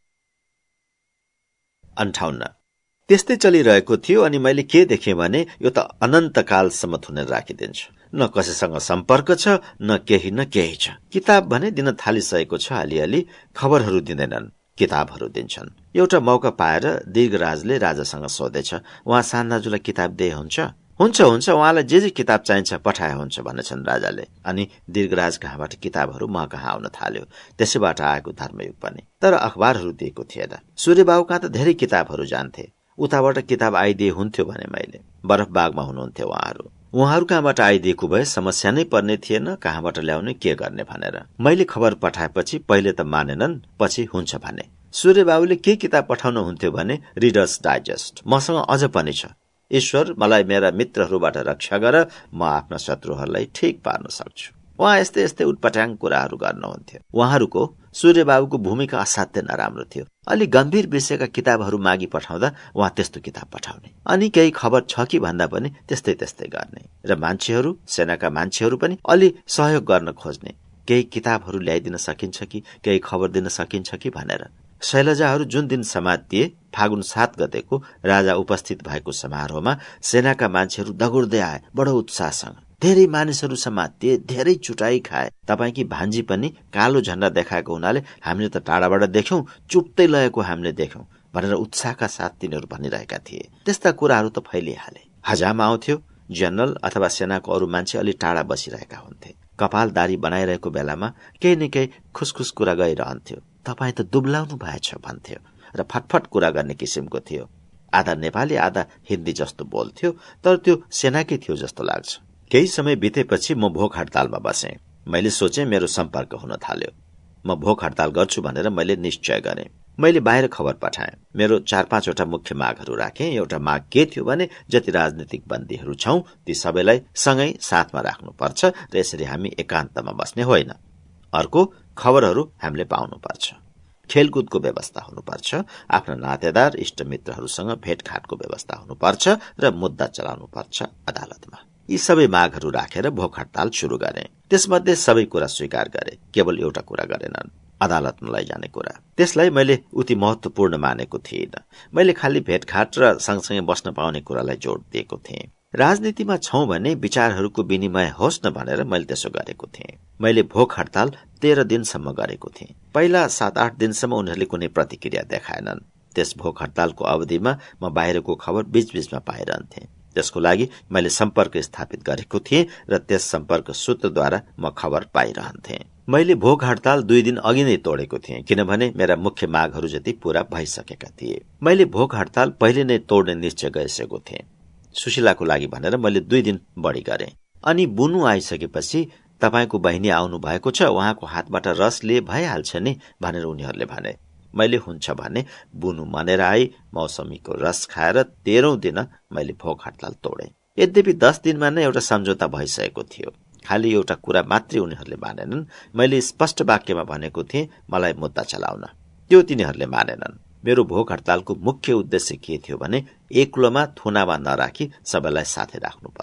अन्ठाउन्न त्यस्तै चलिरहेको थियो अनि मैले के देखेँ भने यो त अनन्तकालसम्म थुनेर राखिदिन्छ। न कसैसँग सम्पर्क छ, न केही न केही छ। किताब भने दिन थालिसकेको छ। अलिअलि खबरहरू दिँदैनन्, किताबहरू दिन्छन्। एउटा मौका पाएर दीर्घराजले राजासँग सोधेछ, उहाँ सान दाजुलाई किताब दिए हुन्छ? हुन्छ हुन्छ, उहाँलाई जे जे किताब चाहिन्छ पठाए हुन्छ भनेछन् राजाले। अनि दीर्घराज कहाँबाट किताबहरू म कहाँ आउन थाल्यो। त्यसैबाट आएको धर्मयुग पनि। तर अखबारहरू दिएको थिएन। सूर्यबाबु कहाँ त धेरै किताबहरू जान्थे। उताबाट किताब आइदिए हुन्थ्यो भने मैले। बरफबागमा हुनुहुन्थ्यो उहाँहरू। उहाँहरू कहाँबाट आइदिएको भए समस्या नै पर्ने थिएन कहाँबाट ल्याउने के गर्ने भनेर। मैले खबर पठाएपछि पहिले त मानेनन्, पछि हुन्छ भने। सूर्यबाबुले के किताब पठाउनु हुन्थ्यो भने रिडर्स डाइजेस्ट। मसँग अझ पनि छ। ईश्वर मलाई मेरा मित्रहरूबाट रक्षा गर, म आफ्ना शत्रुहरूलाई ठिक पार्न सक्छु। उहाँ यस्तै यस्तै उटपटाङ कुराहरू गर्नुहुन्थ्यो। उहाँहरूको सूर्यबाबुको भूमिका असाध्यै नराम्रो थियो। अलि गम्भीर विषयका किताबहरू मागी पठाउँदा उहाँ त्यस्तो किताब पठाउने, अनि केही खबर छ कि भन्दा पनि त्यस्तै त्यस्तै गर्ने। र मान्छेहरू, सेनाका मान्छेहरू पनि अलि सहयोग गर्न खोज्ने। केही किताबहरू ल्याइदिन सकिन्छ कि, केही खबर दिन सकिन्छ कि भनेर। शैलजाहरू जुन दिन समातिए, फागुन सात गतेको राजा उपस्थित भएको समारोहमा सेनाका मान्छेहरू दगुर्दै आए बडो उत्साहसँग। धेरै मानिसहरू समातिए, धेरै चुटाई खाए। तपाईकी भान्जी पनि कालो झण्डा देखाएको हुनाले हामीले त टाढाबाट देख्यौं, चुट्दै लगेको हामीले देख्यौं भनेर उत्साहका साथ तिनीहरू भनिरहेका थिए। त्यस्ता कुराहरू त फैलिहाले। हजाम आउँथ्यो। जनरल अथवा सेनाको अरू मान्छे अलि टाढा बसिरहेका हुन्थे। कपालदारी बनाइरहेको बेलामा केही न केही खुसखुस कुरा गइरहन्थ्यो। तपाईँ त दुब्लाउनु भएछ भन्थ्यो र फटफट कुरा गर्ने किसिमको थियो। आधा नेपाली आधा हिन्दी जस्तो बोल्थ्यो, तर त्यो सेनाकै थियो जस्तो लाग्छ। केही समय बितेपछि म भोक हडतालमा बसेँ। मैले सोचे मेरो सम्पर्क हुन थाल्यो। म भोक हडताल गर्छु भनेर मैले निश्चय गरेँ। मैले बाहिर खबर पठाएँ। मेरो चार पाँचवटा मुख्य मागहरू राखेँ। एउटा माग के थियो भने जति राजनीतिक बन्दीहरू छौं ती सबैलाई सँगै साथमा राख्नुपर्छ र यसरी हामी एकान्तमा बस्ने होइन। अर्को, खबरहरू हामीले पाउनुपर्छ। खेलकुदको व्यवस्था हुनुपर्छ। आफ्ना नातेदार इष्टमित्रहरूसँग भेटघाटको व्यवस्था हुनुपर्छ र मुद्दा चलाउनुपर्छ अदालतमा। यी सबै मागहरू राखेर भोक हडताल सुरु गरे। त्यसमध्ये सबै कुरा स्वीकार गरे, केवल एउटा कुरा गरेनन्, अदालतमा लैजाने कुरा। त्यसलाई मैले उति महत्वपूर्ण मानेको थिएन। मैले खालि भेटघाट र सँगसँगै बस्न पाउने कुरालाई जोड दिएको थिएँ। राजनीतिमा छौं भने विचारहरूको विनिमय होस् न भनेर मैले त्यसो गरेको थिएँ। मैले भोक हडताल तेह्र दिनसम्म गरेको थिएँ। पहिला सात आठ दिनसम्म उनीहरूले कुनै प्रतिक्रिया देखाएनन्। त्यस भोक हडतालको अवधिमा म बाहिरको खबर बीचबीचमा पाइरहन्थेँ। त्यसको लागि मैले सम्पर्क स्थापित गरेको थिएँ र त्यस सम्पर्क सूत्रद्वारा म खबर पाइरहन्थेँ। मैले भोक हडताल दुई दिन अघि नै तोडेको थिएँ, किनभने मेरा मुख्य मागहरू जति पूरा भइसकेका थिए। मैले भोक हडताल पहिले नै तोड्ने निश्चय गरिसकेको थिएँ। सुशीलाको लागि भनेर मैले दुई दिन बढी गरेँ। अनि बुनु आइसकेपछि तपाईको बहिनी आउनु भएको छ, उहाँको हातबाट रस लिए भइहाल्छ नि भनेर उनीहरूले भने। मैले हुन्छ भने बुनु मनेर आई मौसमीको रस खाएर तेह्रौं दिन मैले भोक हडताल तोडेँ। यद्यपि दस दिनमा नै एउटा सम्झौता भइसकेको थियो। खालि एउटा कुरा मात्रै उनीहरूले मानेनन्। मैले स्पष्ट वाक्यमा भनेको थिएँ मलाई मुद्दा चलाउन। त्यो तिनीहरूले मानेनन्। मेरो भोक हडतालको मुख्य उद्देश्य के थियो भने एक्लोमा थुनामा नराखी सबैलाई साथै राख्नुपर्छ।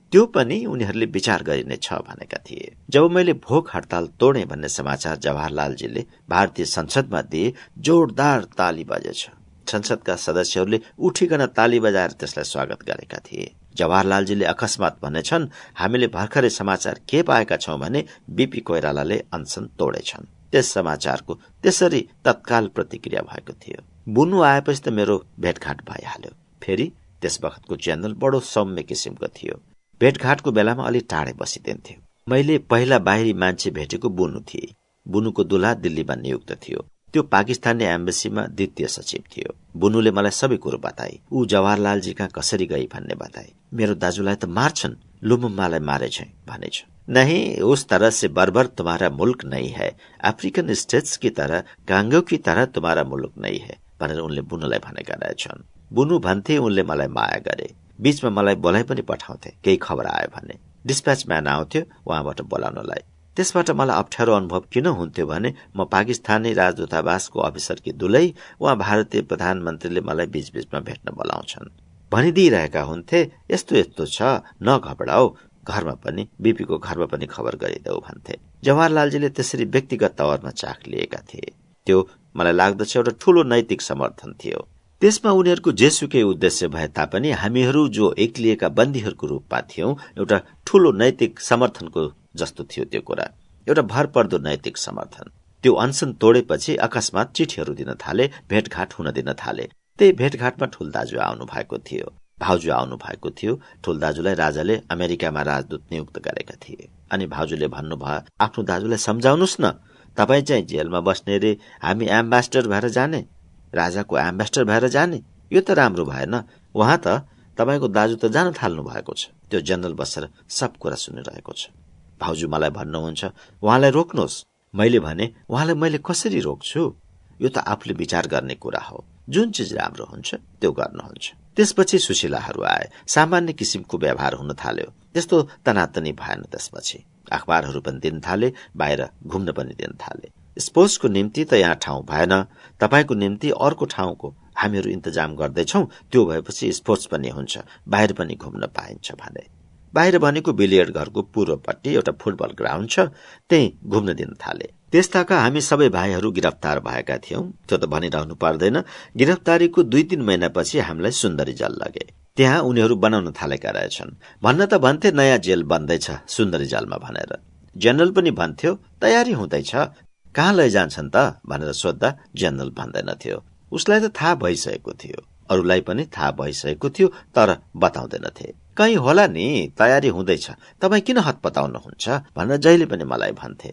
त्यो पनि उनीहरूले विचार गरिने छ भनेका थिए। जब मैले भोक हडताल तोडे भन्ने समाचार जवाहरलालजीले भारतीय संसदमा दिए, जोरदार ताली बजेछ। संसदका सदस्यहरूले उठिकन ताली बजाएर त्यसलाई स्वागत गरेका थिए। जवाहरलालजीले अकस्मात भनेछन्, हामीले भर्खरै समाचार के पाएका छौं भने बीपी कोइरालाले अनसन तोडेछन्। त्यस समाचारको त्यसरी तत्काल प्रतिक्रिया भएको थियो। बुनु आएपछि त मेरो भेटघाट भइहाल्यो। फेरि त्यस बखतको जेनरल बडो सौम्य किसिमको थियो। भेटघाटको बेलामा अलि टाढै बसिदिन्थ्यो। मैले पहिला बाहिरी मान्छे भेटेको बुनु थिए। बुनुको दुल्हा दिल्लीमा नियुक्त थियो। त्यो पाकिस्तानी एम्बेसीमा द्वितीय सचिव थियो। बुनुले मलाई सबै कुरो बताए। ऊ जवाहरलालजी कहाँ कसरी गई भन्ने बताए। मेरो दाजुलाई त मार्छन्, लुमुम्मालाई मारेछ भनेछ। नहीं, उस तरह से बर्बर तुम्हारा मुल्क नहीं है। अफ्रीकन स्टेट्स की तरह, कांगो की तरह तुम्हारा मुल्क नहीं है भनेर उनले बुनुलाई भनेका रहेछन्। बुनु भन्थे उनले मलाई माया गरे। बीचमा मलाई बोलाइ पनि पठाउँथे केही खबर आयो भने। डिस्प्याच म्यान आउँथ्यो उहाँबाट बोलाउनलाई। त्यसबाट मलाई अप्ठ्यारो अनुभव किन हुन्थ्यो भने म पाकिस्तानी राजदूतावासको अफिसरकी दुलै उहाँ भारतीय प्रधानमन्त्रीले मलाई बीचबीचमा भेट्न बोलाउँछन्। भनिदिइरहेका हुन्थे, यस्तो यस्तो छ, नघबडाऊ, घरमा पनि बीपीको घरमा पनि खबर गरिदेऊ भन्थे। जवाहरलालजीले त्यसरी व्यक्तिगत तवरमा चाख लिएका थिए। त्यो मलाई लाग्दछ एउटा ठूलो नैतिक समर्थन थियो। त्यसमा उनीहरूको जेसुकै उद्देश्य भए तापनि हामीहरू जो एक्लिएका बन्दीहरूको रूपमा थियौं, एउटा ठूलो नैतिक समर्थनको जस्तो थियो त्यो कुरा, एउटा भरपर्दो नैतिक समर्थन। त्यो अनसन तोडेपछि अकस्मात चिठीहरू दिन थाले, भेटघाट हुन दिन थाले। त्यही भेटघाटमा ठूल दाजु आउनु भएको थियो, भाउजू आउनु भएको थियो। ठूल दाजुलाई राजाले अमेरिकामा राजदूत नियुक्त गरेका थिए। अनि भाउजूले भन्नुभयो, आफ्नो दाजुलाई सम्झाउनुस् न, तपाईँ चाहिँ जेलमा बस्ने रे, हामी एम्बेसडर भएर जाने, राजाको एम्बेसडर भएर जाने, यो त राम्रो भएन। उहाँ त तपाईको दाजु त जान थाल्नु भएको छ। त्यो जनरल बसेर सब कुरा सुनिरहेको छ। भाउजू मलाई भन्नुहुन्छ, उहाँलाई रोक्नुहोस्। मैले भने, उहाँलाई मैले कसरी रोक्छु? यो त आफूले विचार गर्ने कुरा हो। जुन चिज राम्रो हुन्छ त्यो गर्नुहुन्छ। त्यसपछि सुशीलाहरू आए। सामान्य किसिमको व्यवहार हुन थाल्यो। त्यस्तो तनातनी भएन। त्यसपछि अखबारहरू पनि दिन थाले, बाहिर घुम्न पनि दिन थाले। स्पोर्ट्सको निम्ति त यहाँ ठाउँ भएन, तपाईको निम्ति अर्को ठाउँको हामीहरू इन्तजाम गर्दैछौ, त्यो भएपछि स्पोर्ट्स पनि हुन्छ, बाहिर पनि घुम्न पाइन्छ भने। बाहिर भनेको बिलियर्ड घरको पूर्वपट्टि एउटा फुटबल ग्राउन्ड छ, त्यही घुम्न दिन थाले। त्यसताका हामी सबै भाइहरू गिरफ्तार भएका थियौं। त्यो त भनिरहनु पर्दैन। गिरफ्तारीको दुई तीन महिनापछि हामीलाई सुन्दरी जल लगे। त्यहाँ उनीहरू बनाउन थालेका रहेछन्। भन्न त भन्थे नयाँ जेल बन्दैछ सुन्दरी जलमा भनेर। जनरल पनि भन्थ्यो तयारी हुँदैछ, कहाँ लैजान्छन् त भनेर सोद्धा जनरल भन्दैनथ्यो। उसलाई त थाहा भइसकेको थियो, अरूलाई पनि थाहा भइसकेको थियो, तर बताउँदैनथे। कहीँ होला नि, तयारी हुँदैछ, तपाईँ किन हतपताउनुहुन्छ भनेर जहिले पनि मलाई भन्थे।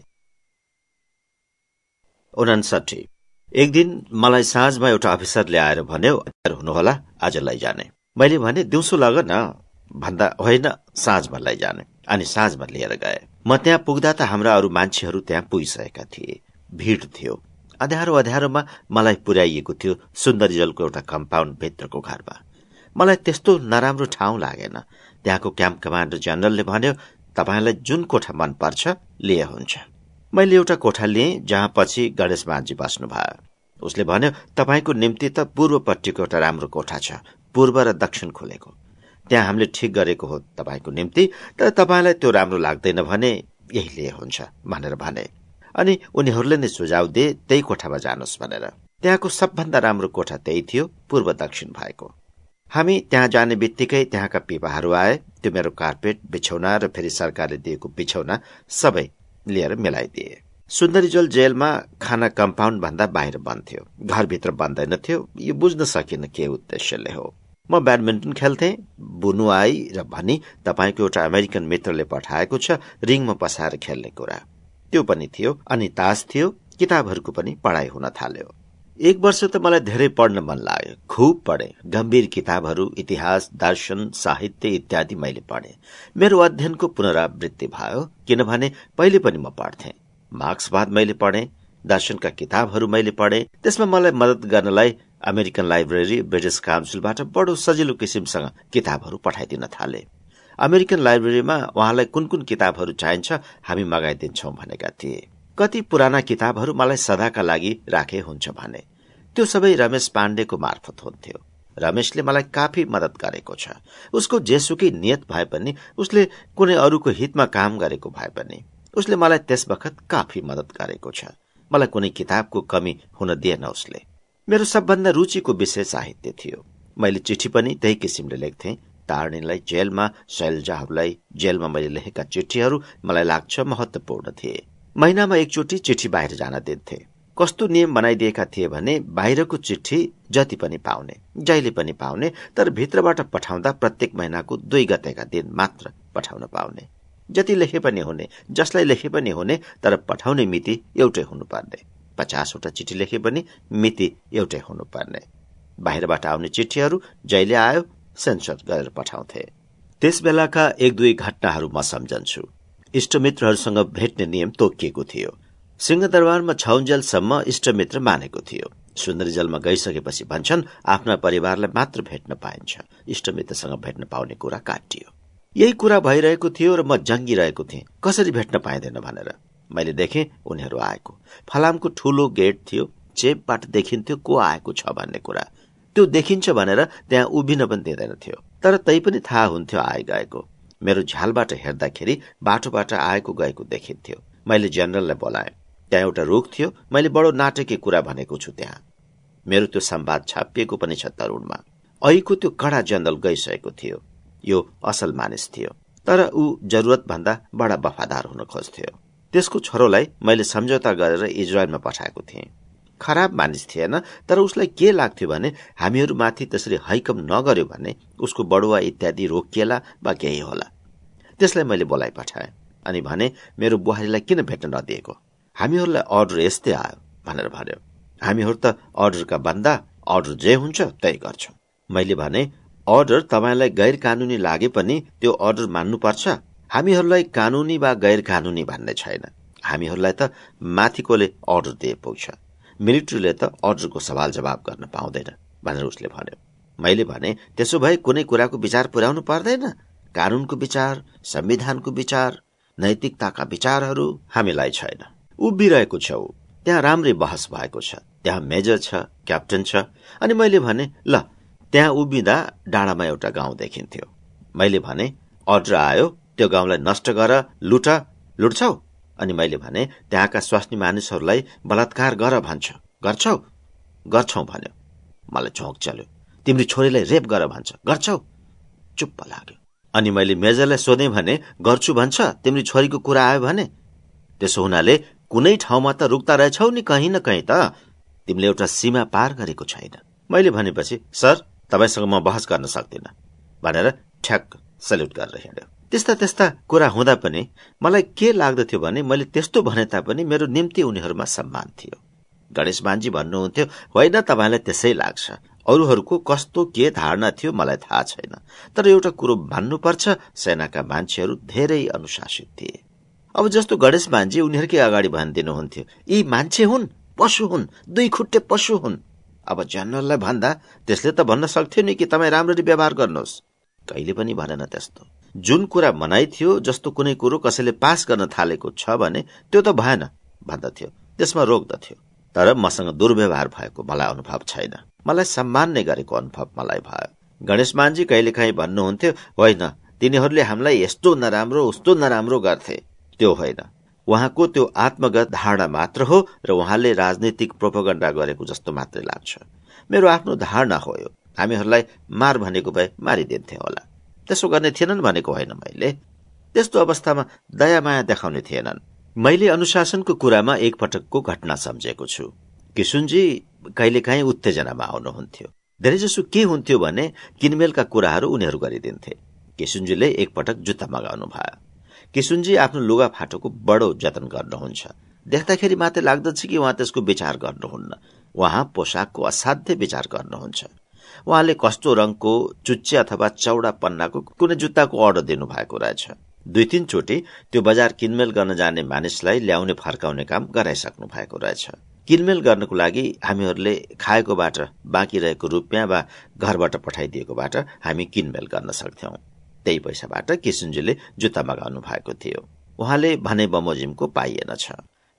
उनासठी एक दिन मलाई साँझमा एउटा अफिसरले आएर भन्यो, हुनुहोला आज लैजाने। मैले भने दिउँसो लग न भन्दा होइन, साँझमा लैजाने। अनि साँझमा लिएर गए। म त्यहाँ पुग्दा त हाम्रा अरू मान्छेहरू त्यहाँ पुगिसकेका थिए। भीड़ थियो। अँध्यारो अँध्यारोमा मलाई पुर्याइएको थियो सुन्दरीजलको एउटा कम्पाउन्ड भित्रको घरमा। मलाई त्यस्तो नराम्रो ठाउँ लागेन। त्यहाँको क्याम्प कमान्डर जनरलले भन्यो, तपाईलाई जुन कोठा मन पर्छ लिए हुन्छ। मैले एउटा कोठा लिएँ जहाँ पछि गणेश माझी बस्नु भयो। उसले भन्यो, तपाईको निम्ति त पूर्वपट्टिको एउटा राम्रो कोठा छ, पूर्व र दक्षिण खुलेको, त्यहाँ हामीले ठिक गरेको हो तपाईको निम्ति, तर तपाईलाई त्यो राम्रो लाग्दैन भने यही लिए हुन्छ भनेर भने। अनि उनीहरूले नै सुझाव दिए त्यही कोठामा जानुहोस् भनेर। त्यहाँको सबभन्दा राम्रो कोठा त्यही थियो, पूर्व दक्षिण भएको। हामी त्यहाँ जाने बित्तिकै त्यहाँका पिपाहरू आए। त्यो मेरो कार्पेट, बिछौना र फेरि सरकारले दिएको बिछौना सबै लिएर मिलाइदिए। सुन्दरीजल जेलमा खाना कम्पाउन्ड भन्दा बाहिर बन्थ्यो, घरभित्र बन्दैन थियो। यो बुझ्न सकिन के उद्देश्यले हो। म ब्याडमिन्टन खेल्थे। बुनु आई र भनी, तपाईको एउटा अमेरिकन मित्रले पठाएको छ रिङमा पसाएर खेल्ने कुरा। त्यो पनि थियो। अनि तास थियो। किताबहरूको पनि पढाइ हुन थाल्यो। एक वर्ष त मलाई धेरै पढ्न मन लाग्यो। खूब पढे। गम्भीर किताबहरू, इतिहास, दर्शन, साहित्य इत्यादि मैले पढे। मेरो अध्ययनको पुनरावृत्ति भयो, किनभने पहिले पनि म पढ्थे। मार्क्सवाद मैले पढे, दर्शनका किताबहरू मैले पढे। त्यसमा मलाई मद्दत गर्नलाई अमेरिकन लाइब्रेरी, ब्रिटिश काउन्सिलबाट बडो सजिलो किसिमसँग किताबहरू पठाइदिन थाले। अमेरिकन लाइब्रेरीमा उहाँलाई कुन कुन किताबहरू चाहिन्छ हामी मगाइदिन्छौं भनेका थिए। कति पुराना किताबहरू मलाई सदाका लागि राखे हुन्छ भने। त्यो सबै रमेश पाण्डेको मार्फत हुन्थ्यो। रमेशले मलाई काफी मद्दत गरेको छ। उसको जेसुकै नियत भए पनि, उसले कुनै अरूको हितमा काम गरेको भए पनि उसले मलाई त्यस बखत काफी मद्दत गरेको छ। मलाई कुनै किताबको कमी हुन दिएन उसले। मेरो सबभन्दा रुचिको विषय साहित्य थियो। मैले चिठी पनि त्यही किसिमले लेख्थेँ। तारिणीलाई जेलमा, शैलजाहरूलाई जेलमा मैले लेखेका चिठीहरू मलाई लाग्छ महत्वपूर्ण थिए। महिनामा एकचोटि चिठी बाहिर जान दिन्थे। कस्तो नियम बनाइदिएका थिए भने बाहिरको चिठी जति पनि पाउने, जहिले पनि पाउने, तर भित्रबाट पठाउँदा प्रत्येक महिनाको दुई गतेका दिन मात्र पठाउन पाउने। जति लेखे पनि हुने, जसलाई लेखे पनि हुने, तर पठाउने मिति एउटै हुनुपर्ने। पचासवटा चिठी लेखे पनि मिति एउटै हुनुपर्ने। बाहिरबाट आउने चिठीहरू जहिले आयो सेन्सर गरेर पठाउँथे। त्यस बेलाका एक दुई घटनाहरू म सम्झन्छु। इष्टमित्रहरूसँग भेट्ने नियम तोकिएको थियो। सिंहदरबारमा छाउन्जेलसम्म इष्टमित्र मानेको थियो। सुन्दरीजलमा गइसकेपछि भन्छन् आफ्ना परिवारलाई मात्र भेट्न पाइन्छ, इष्टमित्रसँग भेट्न पाउने कुरा काटियो। यही कुरा भइरहेको थियो र म जङ्गिरहेको थिएँ, कसरी भेट्न पाइँदैन भनेर। मैले देखेँ उनीहरू आएको। फलामको ठूलो गेट थियो, चेपबाट देखिन्थ्यो को आएको छ भन्ने कुरा। त्यो देखिन्छ भनेर त्यहाँ उभिन पनि दिँदैन थियो, तर तै पनि थाहा हुन्थ्यो आए गएको। मेरो झ्यालबाट हेर्दाखेरि बाटोबाट आएको गएको देखिन्थ्यो। मैले जनरललाई बोलाएँ। त्यहाँ एउटा रुख थियो। मैले बडो नाटकीय कुरा भनेको छु त्यहाँ। मेरो त्यो संवाद छापिएको पनि छ तरुणमा। अहिको त्यो कडा जनरल गइसकेको थियो। यो असल मानिस थियो, तर ऊ जरुरत भन्दा बडा वफादार हुन खोज्थ्यो। त्यसको छोरोलाई मैले सम्झौता गरेर इजरायलमा पठाएको थिएँ। खराब मानिस थिएन, तर उसलाई के लाग्थ्यो भने हामीहरूमाथि त्यसरी हैकम नगर्यो भने उसको बडुवा इत्यादि रोकिएला वा केही होला। त्यसलाई मैले बोलाइ पठाएँ अनि भने मेरो बुहारीलाई किन भेट्न नदिएको? हामीहरूलाई अर्डर यस्तै आयो भनेर भन्यो। हामीहरू त अर्डरका बन्दा, अर्डर जे हुन्छ त्यही गर्छौं। मैले भने अर्डर तपाईलाई गैर कानूनी लागे पनि त्यो अर्डर मान्नुपर्छ। हामीहरूलाई कानूनी वा गैर कानूनी भन्ने छैन। हामीहरूलाई त माथिकोले अर्डर दिए पुग्छ। मिलिट्रीले त अर्डरको सवाल जवाब गर्न पाउँदैन भनेर उसले भन्यो। मैले भने त्यसो भए कुनै कुराको विचार पुर्याउनु पर्दैन? कानूनको विचार, संविधानको विचार, नैतिकताका विचारहरू हामीलाई छैन। उभिरहेको छ ऊ। त्यहाँ राम्रै बहस भएको छ। त्यहाँ मेजर छ, क्याप्टेन छ। अनि मैले भने ल त्यहाँ उभिँदा डाँडामा एउटा गाउँ देखिन्थ्यो। मैले भने अर्डर आयो, त्यो गाउँलाई नष्ट गर, लुट, लुट्छौ? अनि मैले भने त्यहाँका स्वास्नी मानिसहरूलाई बलात्कार गर भन्छ, गर्छौ? गर्छौ भन्यो। मलाई झोक चल्यो। तिम्रो छोरीलाई रेप गर भन्छ, गर्छौ? चुप्प लाग्यो। अनि मैले मेजरलाई सोधेँ भने गर्छु भन्छ तिम्रो छोरीको कुरा आयो भने? त्यसो हुनाले कुनै ठाउँमा त रुक्ता रहेछौ नि कहीँ न कहीँ त। तिमीले एउटा सीमा पार गरेको छैन। मैले भनेपछि सर तपाईसँग म बहस गर्न सक्दिन भनेर ठ्याक सल्युट गरेर हिँड्यो। त्यस्ता त्यस्ता कुरा हुँदा पनि मलाई के लाग्दथ्यो भने मैले त्यस्तो भने तापनि मेरो निम्ति उनीहरूमा सम्मान थियो। गणेश मानजी भन्नुहुन्थ्यो होइन तपाईँलाई त्यसै लाग्छ, अरूहरूको कस्तो के धारणा थियो मलाई थाहा छैन, तर एउटा कुरो मान्नुपर्छ, सेनाका मान्छेहरू धेरै अनुशासित थिए। अब जस्तो गणेश मानजी उनीहरूकै अगाडि भनिदिनुहुन्थ्यो यी मान्छे हुन्, पशु हुन्, दुई खुट्टे पशु हुन्। अब जनरललाई भन्दा त्यसले त भन्न सक्थ्यो नि कि तपाईँ राम्ररी व्यवहार गर्नुहोस्। कहिले पनि भनेन त्यस्तो। जुन कुरा मनाइ थियो, जस्तो कुनै कुरो कसैले पास गर्न थालेको छ भने त्यो त भएन भन्दथ्यो, त्यसमा रोक्दथ्यो। तर मसँग दुर्व्यवहार भएको मलाई अनुभव छैन। मलाई सम्मान नै गरेको अनुभव मलाई भयो। गणेश मानजी कहिलेकाहीँ भन्नुहुन्थ्यो होइन तिनीहरूले हामीलाई यस्तो नराम्रो उस्तो नराम्रो गर्थे। त्यो होइन, उहाँको त्यो आत्मगत धारणा मात्र हो र उहाँले राजनीतिक प्रोपोगण्डा गरेको जस्तो मात्रै लाग्छ। मेरो आफ्नो धारणा हो यो। हामीहरूलाई मार भनेको भए मारिदिन्थे होला। त्यसो गर्ने थिएनन् भनेको होइन मैले। त्यस्तो अवस्थामा दया माया देखाउने थिएनन्। मैले अनुशासनको कुरामा एकपटकको घटना सम्झेको छु। किशुनजी कहिलेकाहीँ उत्तेजनामा आउनुहुन्थ्यो। धेरैजसो के हुन्थ्यो भने किनमेलका कुराहरू उनीहरू गरिदिन्थे। किशुनजीले एकपटक जुत्ता मगाउनु भयो। किशुनजी आफ्नो लुगा फाटोको बडो जतन गर्नुहुन्छ। देख्दाखेरि मात्रै लाग्दछ कि उहाँ त्यसको विचार गर्नुहुन्न। उहाँ पोसाकको असाध्य विचार गर्नुहुन्छ। उहाँले कस्तो रङको चुच्चे अथवा चौडा पन्नाको कुनै जुत्ताको अर्डर दिनुभएको रहेछ। दुई तीन चोटि त्यो बजार किनमेल गर्न जाने मानिसलाई ल्याउने फर्काउने काम गराइसक्नु भएको रहेछ। किनमेल गर्नको लागि हामीहरूले खाएकोबाट बाँकी रहेको रुपियाँ वा घरबाट पठाइदिएकोबाट हामी किनमेल गर्न सक्थ्यौं। त्यही पैसाबाट किशुनजीले जुत्ता मगाउनु भएको थियो। उहाँले भने बमोजिमको पाइएन छ।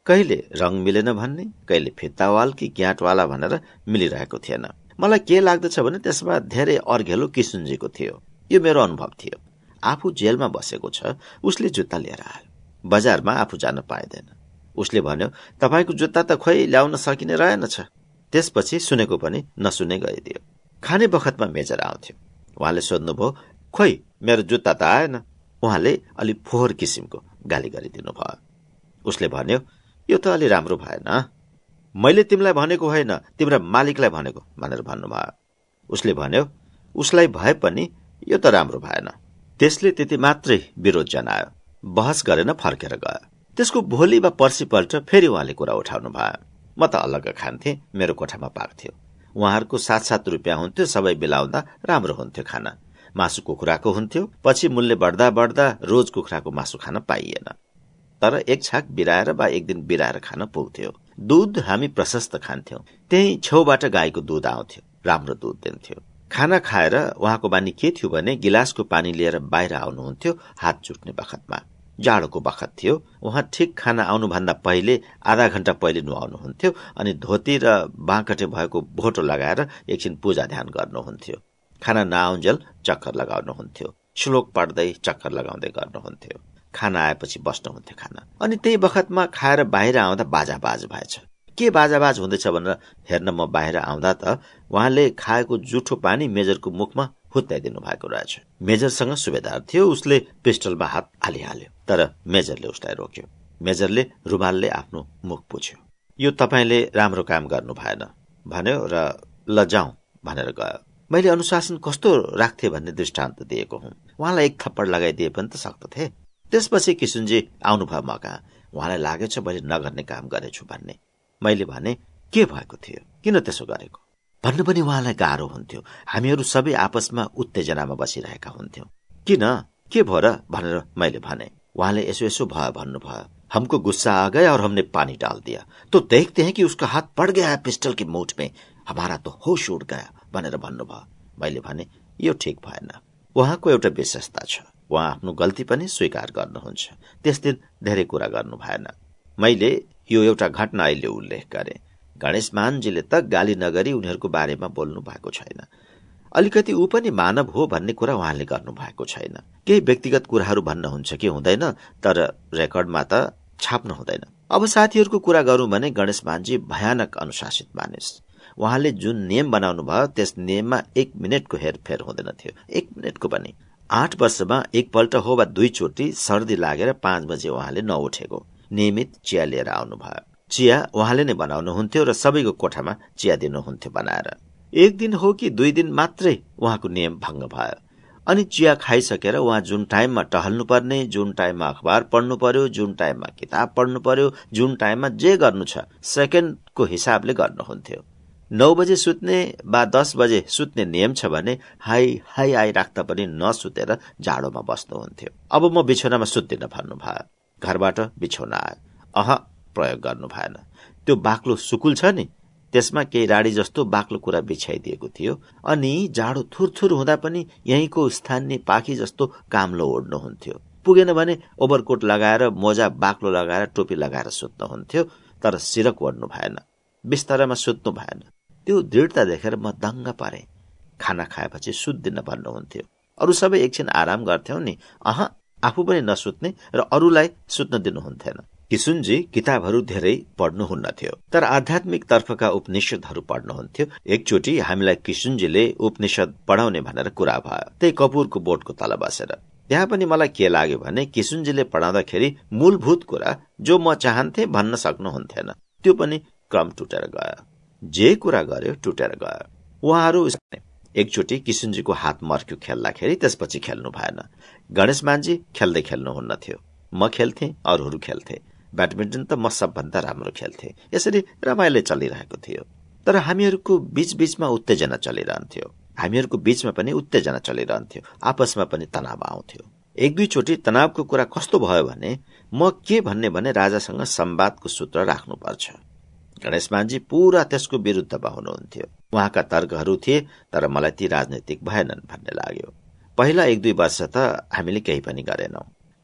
कहिले रङ मिलेन भन्ने, कहिले फित्तावाल कि ग्याटवाला भनेर मिलिरहेको थिएन। मलाई के लाग्दछ भने त्यसमा धेरै अर्घेलो किशुनजीको थियो। यो मेरो अनुभव थियो। आफू जेलमा बसेको छ, उसले जुत्ता लिएर आयो। बजारमा आफू जान पाइँदैन। उसले भन्यो, तपाईको जुत्ता त खोइ ल्याउन सकिने रहेनछ। त्यसपछि सुनेको पनि नसुने गइदियो। खाने बखतमा मेजर आउँथ्यो। उहाँले सोध्नुभयो, खोइ मेरो जुत्ता त आएन। उहाँले अलि फोहोर किसिमको गाली गरिदिनु भयो। उसले भन्यो, यो त अलि राम्रो भएन। मैले तिमीलाई भनेको होइन, तिम्रा मालिकलाई भनेको भनेर भन्नुभयो। उसले भन्यो, उसलाई भए पनि यो त राम्रो भएन। त्यसले त्यति मात्रै विरोध जनायो, बहस गरेन, फर्केर गयो। त्यसको भोलि वा पर्सिपल्ट फेरि उहाँले कुरा उठाउनु भयो। म त अलग्ग खान्थे, मेरो कोठामा पाक्थ्यो। उहाँहरूको सात सात रुपियाँ हुन्थ्यो, सबै मिलाउँदा राम्रो हुन्थ्यो खाना। मासु कुखुराको हुन्थ्यो, पछि मूल्य बढ्दा बढ्दा रोज कुखुराको मासु खान पाइएन। तर एक छाक बिराएर वा एक दिन बिराएर खान पुग्थ्यो। दूध हामी प्रशस्त खान्थ्यौं। त्यही छेउबाट गाईको दूध आउँथ्यो, राम्रो दूध दिन्थ्यो। खाना खाएर उहाँको बानी के थियो भने गिलासको पानी लिएर बाहिर आउनुहुन्थ्यो हात चुट्ने बखतमा। जाडोको बखत थियो। उहाँ ठिक खाना आउनुभन्दा पहिले आधा घण्टा पहिले नुहाउनुहुन्थ्यो अनि धोती र बाँकटे भएको भोटो लगाएर एकछिन पूजा ध्यान गर्नुहुन्थ्यो। खाना नआउन्जेल चक्कर लगाउनुहुन्थ्यो। श्लोक पढ्दै चक्कर लगाउँदै गर्नुहुन्थ्यो। खाना आएपछि बस्नुहुन्थ्यो खाना। अनि त्यही बखतमा खाएर बाहिर आउँदा बाजाबाज भएछ। के बाजाबाज हुँदैछ भनेर हेर्न म बाहिर आउँदा त उहाँले खाएको जुठो पानी मेजरको मुखमा हुत्याइदिनु भएको रहेछ। मेजरसँग सुबेदार थियो। उसले पिस्टलमा हात हालिहाल्यो, तर मेजरले उसलाई रोक्यो। मेजरले रुमालले आफ्नो मुख पुछ्यो। यो तपाईले राम्रो काम गर्नु भएन भन्यो र ल जाउँ भनेर गयो। मैले अनुशासन कस्तो राख्थे भन्ने दृष्टान्त दिएको हुँ। उहाँलाई एक थप्पड लगाइदिए पनि त सक्दथे। त्यसपछि किशुनजी आउनुभयो म कहाँ। उहाँलाई लागेछ मैले नगर्ने काम गरेछु भन्ने। मैले भने, के भएको थियो, किन त्यसो गरेको भन्नु पनि उहाँलाई गाह्रो हुन्थ्यो। हामीहरू सबै आपसमा उत्तेजनामा बसिरहेका हुन्थ्यौं। किन, के भयो र भनेर मैले भने। उहाँले यसो यसो भयो भन्नुभयो। हमको गुस्सा आ गया और हमने पानी डाल दिया, तो देखते हैं कि उसका हाथ पड़ गया है पिस्टल की मूठ में, हमारा तो होश उड़ गया भनेर भन्नुभयो। मैले भने, यो ठिक भएन। उहाँको एउटा विशेषता छ, उहाँ आफ्नो गल्ती पनि स्वीकार गर्नुहुन्छ। त्यस दिन धेरै कुरा गर्नु भएन। मैले यो एउटा घटना अहिले उल्लेख गरे। गणेश मानजीले त गाली नगरी उनीहरूको बारेमा बोल्नु भएको छैन। अलिकति ऊ पनि मानव हो भन्ने कुरा उहाँले गर्नु भएको छैन। केही व्यक्तिगत कुराहरू भन्न हुन्छ कि हुँदैन, तर रेकर्डमा त छाप्न हुँदैन। अब साथीहरूको कुरा गरौं भने गणेश मानजी भयानक अनुशासित मानिस। उहाँले जुन नियम बनाउनु भयो त्यस नियममा एक मिनटको हेरफेर हुँदैन थियो, एक मिनटको पनि। आठ वर्षमा एकपल्ट हो वा दुईचोटि सर्दी लागेर पाँच बजे उहाँले नउठेको नियमित चिया लिएर आउनुभयो। चिया उहाँले नै बनाउनुहुन्थ्यो र सबैको कोठामा चिया दिनुहुन्थ्यो बनाएर। एक दिन हो कि दुई दिन मात्रै उहाँको नियम भङ्ग भयो। अनि चिया खाइसकेर उहाँ जुन टाइममा टहल्नु पर्ने, जुन टाइममा अखबार पढ्नु पर्यो, जुन टाइममा किताब पढ्नु पर्यो, जुन टाइममा जे गर्नु छ सेकेन्डको हिसाबले गर्नुहुन्थ्यो। नौ बजे सुत्ने वा दस बजे सुत्ने नियम छ भने हाई हाई आइराख्दा पनि नसुतेर जाडोमा बस्नुहुन्थ्यो। अब म बिछौनामा सुत्दिन भन्नुभयो। घरबाट बिछौना आयो, अह प्रयोग गर्नु भएन। त्यो बाक्लो सुकुल छ नि, त्यसमा केही राडी जस्तो बाक्लो कुरा बिछाइदिएको थियो। अनि जाडो थुरथुर हुँदा पनि यहीँको स्थानीय पाखी जस्तो काम्लो ओढ्नुहुन्थ्यो। पुगेन भने ओभरकोट लगाएर, मोजा बाक्लो लगाएर, टोपी लगाएर सुत्नुहुन्थ्यो, तर सिरक ओढ्नु भएन, बिस्तारामा सुत्नु भएन। त्यो दृढता देखेर म दङ्ग परे। खाना खाएपछि सुत्दिन भन्नुहुन्थ्यो। अरू सबै एकछिन आराम गर्थ्यौ नि, अह आफू पनि नसुत्ने र अरूलाई सुत्न दिनुहुन्थेन। किशुनजी किताबहरू धेरै पढ्नुहुन्न थियो, तर आध्यात्मिक तर्फका उपनिषदहरू पढ्नुहुन्थ्यो। एकचोटि हामीलाई किशुनजीले उपनिषद पढाउने भनेर कुरा भयो, त्यही कपुरको बोटको तल बसेर। त्यहाँ पनि मलाई के लाग्यो भने किशुनजीले पढाउँदाखेरि मूलभूत कुरा जो म चाहन्थे भन्न सक्नुहुन्थेन। त्यो पनि क्रम टुटेर गयो। जे कुरा गर्यो टुटेर गयो। उहाँहरू एकचोटि किशुनजीको हात मर्क्यो खेल्दाखेरि, त्यसपछि खेल्नु भएन। गणेश मानजी खेल्दै खेल्नुहुन्न थियो, म खेल्थे, अरूहरू खेल्थे। ब्याडमिन्टन त म सबभन्दा राम्रो खेल्थे। यसरी रमाइलो चलिरहेको थियो। तर हामीहरूको बीचबीचमा उत्तेजना चलिरहन्थ्यो। हामीहरूको बीचमा पनि उत्तेजना चलिरहन्थ्यो, आपसमा पनि तनाव आउँथ्यो। एक दुईचोटि तनावको कुरा कस्तो भयो भने म के भन्ने भने राजासँग संवादको सूत्र राख्नुपर्छ। गणेश मानजी पूरा त्यसको विरुद्धमा हुनुहुन्थ्यो। उहाँका तर्कहरू थिए, तर मलाई ती राजनैतिक भएनन् भन्ने लाग्यो। पहिला एक दुई वर्ष त हामीले केही पनि गरेनौं।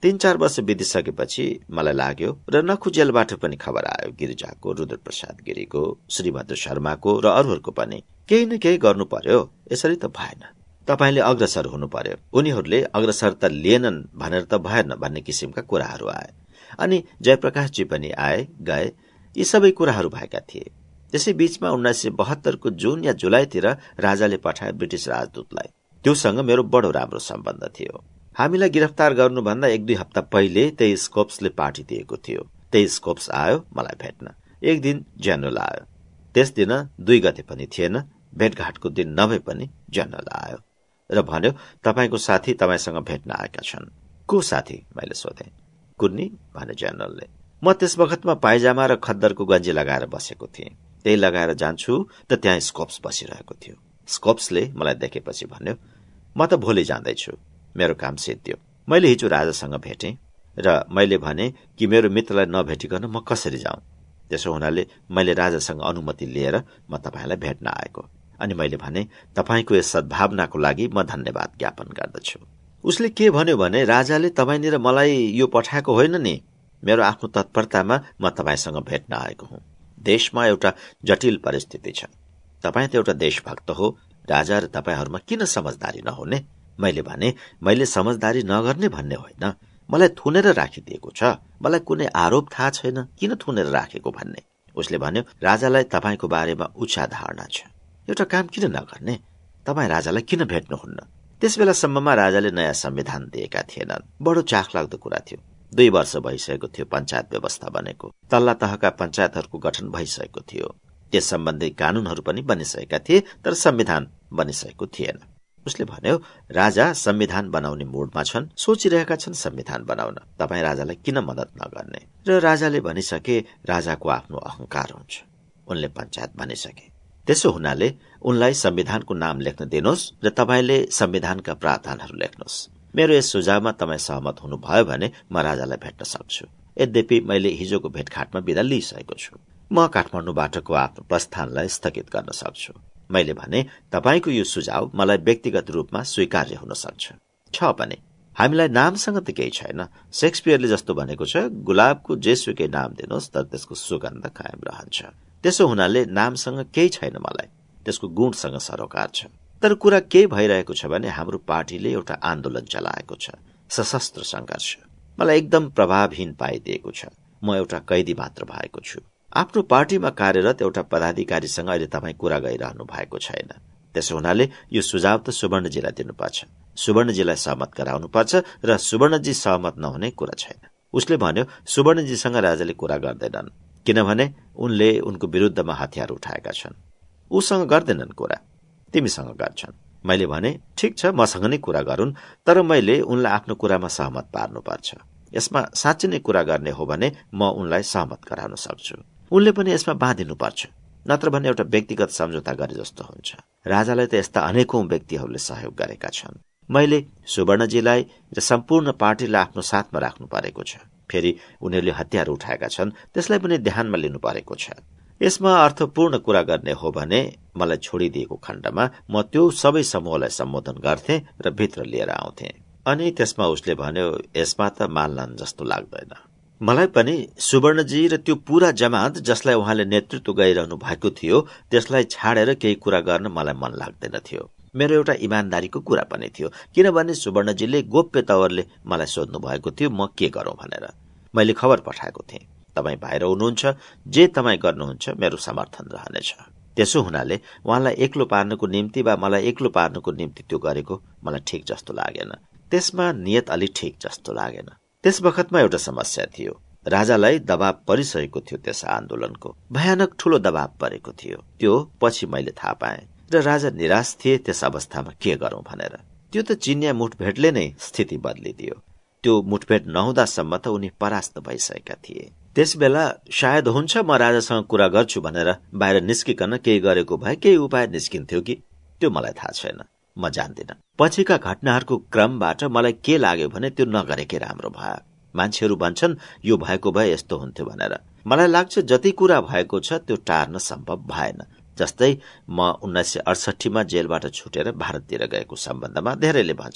तीन चार वर्ष बितिसकेपछि मलाई लाग्यो र नखु जेलबाट पनि खबर आयो गिरिजाको, रुद्र प्रसाद गिरीको, श्रीभद्र शर्माको र अरूहरूको पनि केही न केही गर्नु पर्यो, यसरी त भएन, तपाईले अग्रसर हुनु पर्यो, उनीहरूले अग्रसर त लिएनन् भनेर त भएन भन्ने किसिमका कुराहरू आए। अनि जयप्रकाशजी पनि आए गए, यी सबै कुराहरू भएका थिए। त्यसै बीचमा उन्नाइस सय बहत्तरको जुन या जुलाईतिर राजाले पठाए ब्रिटिस राजदूतलाई। त्योसँग मेरो बडो राम्रो सम्बन्ध थियो। हामीलाई गिरफ्तार गर्नुभन्दा एक दुई हप्ता पहिले त्यही स्कोप्सले पार्टी दिएको थियो। त्यही स्कोप्स आयो मलाई भेट्न। एक दिन जनरल आयो, त्यस दिन दुई गते पनि थिएन, भेटघाटको दिन नभए पनि जनरल आयो र भन्यो तपाईको साथी तपाईसँग भेट्न आएका छन्। को साथी मैले सोधेँ। कुन्नी भने जनरलले। म त्यस बखतमा पाइजामा र खद्दरको गन्जी लगाएर बसेको थिएँ। त्यही लगाएर जान्छु त त्यहाँ स्कोप्स बसिरहेको थियो। स्कोप्सले मलाई देखेपछि भन्यो म त भोलि जाँदैछु, मेरो काम सिद्धियो। मैले हिजो राजासँग भेटेँ र मैले भने कि मेरो मित्रलाई नभेटिकन म कसरी जाउँ। त्यसो हुनाले मैले राजासँग अनुमति लिएर म तपाईलाई भेट्न आएको। अनि मैले भने तपाईको यस सद्भावनाको लागि म धन्यवाद ज्ञापन गर्दछु। उसले के भन्यो भने राजाले तपाईनिर मलाई यो पठाएको होइन नि, मेरो आफ्नो तत्परतामा म तपाईसँग भेट्न आएको हुँ। देशमा एउटा जटिल परिस्थिति छ, तपाईँ त एउटा देशभक्त हो, राजा र तपाईहरूमा किन समझदारी नहुने। मैले भने मैले समझदारी नगर्ने भन्ने होइन, मलाई थुनेर राखिदिएको छ, मलाई कुनै आरोप थाहा छैन किन थुनेर राखेको भन्ने। उसले भन्यो राजालाई तपाईको बारेमा उच्च धारणा छ, एउटा काम किन नगर्ने, तपाईँ राजालाई किन भेट्नुहुन्न। त्यस बेलासम्ममा राजाले नयाँ संविधान दिएका थिएनन्। बडो चाखलाग्दो कुरा थियो। दुई वर्ष भइसकेको थियो पञ्चायत व्यवस्था बनेको, तल्ला तहका पञ्चायतहरूको गठन भइसकेको थियो, त्यस सम्बन्धी कानूनहरू पनि बनिसकेका थिए, तर संविधान बनिसकेको थिएन। उसले भन्यो राजा संविधान बनाउने मुडमा छन्, सोचिरहेका छन् संविधान बनाउन, तपाईँ राजालाई किन मद्दत नगर्ने। र राजाले भनिसके राजाको आफ्नो अहंकार हुन्छ, उनले पञ्चायत बनिसके। त्यसो हुनाले उनलाई संविधानको नाम लेख्न दिनुहोस् र तपाईले संविधानका प्रावधानहरू लेख्नुहोस्। मेरो यस सुझावमा तपाईँ सहमत हुनुभयो भने म राजालाई भेट्न सक्छु। यद्यपि मैले हिजोको भेटघाटमा बिदा लिइसकेको छु, म काठमाडौँबाटको आफ्नो प्रस्थानलाई स्थगित गर्न सक्छु। मैले भने तपाईको यो सुझाव मलाई व्यक्तिगत रूपमा स्वीकार्य हुन सक्छ छ पनि। हामीलाई नामसँग त केही छैन, शेक्सपियरले जस्तो भनेको छ गुलाबको जेसुकै नाम दिनुहोस् तर त्यसको सुगन्ध कायम रहन्छ। त्यसो हुनाले नामसँग केही छैन, मलाई त्यसको गुणसँग सरोकार छ। तर कुरा के भइरहेको छ भने हाम्रो पार्टीले एउटा आन्दोलन चलाएको छ, सशस्त्र संघर्ष। मलाई एकदम प्रभावहीन पाइदिएको छ, म एउटा कैदी मात्र भएको छु। आफ्नो पार्टीमा कार्यरत एउटा पदाधिकारीसँग अहिले तपाईँ कुरा गरिरहनु भएको छैन। त्यसो हुनाले यो सुझाव त सुवर्णजीलाई दिनुपर्छ, सुवर्णजीलाई सहमत गराउनुपर्छ र सुवर्णजी सहमत नहुने कुरा छैन। उसले भन्यो सुवर्णजीसँग राजाले कुरा गर्दैनन्, किनभने उनले उनको विरुद्धमा हतियार उठाएका छन्। उसँग गर्दैनन् कुरा, तिमीसँग गर्छन्। मैले भने ठिक छ, मसँग नै कुरा गरून्, तर मैले उनलाई आफ्नो कुरामा सहमत पार्नुपर्छ। यसमा साँच्चै नै कुरा गर्ने हो भने म उनलाई सहमत गराउन सक्छु। उनले पनि यसमा बाँधिनुपर्छ, नत्र भने एउटा व्यक्तिगत सम्झौता गरे जस्तो हुन्छ। राजालाई त यस्ता अनेकौं व्यक्तिहरूले सहयोग गरेका छन्। मैले सुवर्णजीलाई र सम्पूर्ण पार्टीलाई आफ्नो साथमा राख्नु परेको छ। फेरि उनीहरूले हतियार उठाएका छन्, त्यसलाई पनि ध्यानमा लिनु परेको छ। यसमा अर्थपूर्ण कुरा गर्ने हो भने मलाई छोडिदिएको खण्डमा म त्यो सबै समूहलाई सम्बोधन गर्थे र भित्र लिएर आउँथे। अनि त्यसमा उसले भन्यो यसमा त मान्लान् जस्तो लाग्दैन। मलाई पनि सुवर्णजी र त्यो पूरा जमात जसलाई उहाँले नेतृत्व गरिरहनु भएको थियो त्यसलाई छाडेर केही कुरा गर्न मलाई मन लाग्दैन थियो। मेरो एउटा इमानदारीको कुरा पनि थियो, किनभने सुवर्णजीले गोप्य तवरले मलाई सोध्नु भएको थियो म के गरौं भनेर। मैले खबर पठाएको थिएँ, तपाईँ बाहिर हुनुहुन्छ, जे तपाईँ गर्नुहुन्छ मेरो समर्थन रहनेछ। त्यसो हुनाले उहाँलाई एक्लो पार्नको निम्ति वा मलाई एक्लो पार्नको निम्ति त्यो गरेको मलाई ठिक जस्तो लागेन। त्यसमा नियत अलि ठिक जस्तो लागेन। त्यस बखतमा एउटा समस्या थियो, राजालाई दबाव परिसकेको थियो, त्यस आन्दोलनको भयानक ठूलो दबाव परेको थियो। त्यो पछि मैले थाहा पाएँ र राजा निराश थिए त्यस अवस्थामा के गरौं भनेर। त्यो त चिनिया मुठभेडले नै स्थिति बदलिदियो। त्यो मुठभेड नहुँदासम्म त उनी परास्त भइसकेका थिए। त्यस बेला सायद हुन्छ म राजासँग कुरा गर्छु भनेर बाहिर निस्किकन केही गरेको भए केही उपाय निस्किन्थ्यो कि, त्यो मलाई थाहा छैन, म जान्दिन। पछिका घटनाहरूको क्रमबाट मलाई के लाग्यो भने त्यो नगरेकै राम्रो भयो। मान्छेहरू भन्छन् यो भएको भए यस्तो हुन्थ्यो भनेर। मलाई लाग्छ जति कुरा भएको छ त्यो टार्न सम्भव भएन। जस्तै म उन्नाइस सय अडसठीमा जेलबाट छुटेर भारततिर गएको सम्बन्धमा धेरैले भन्छन्,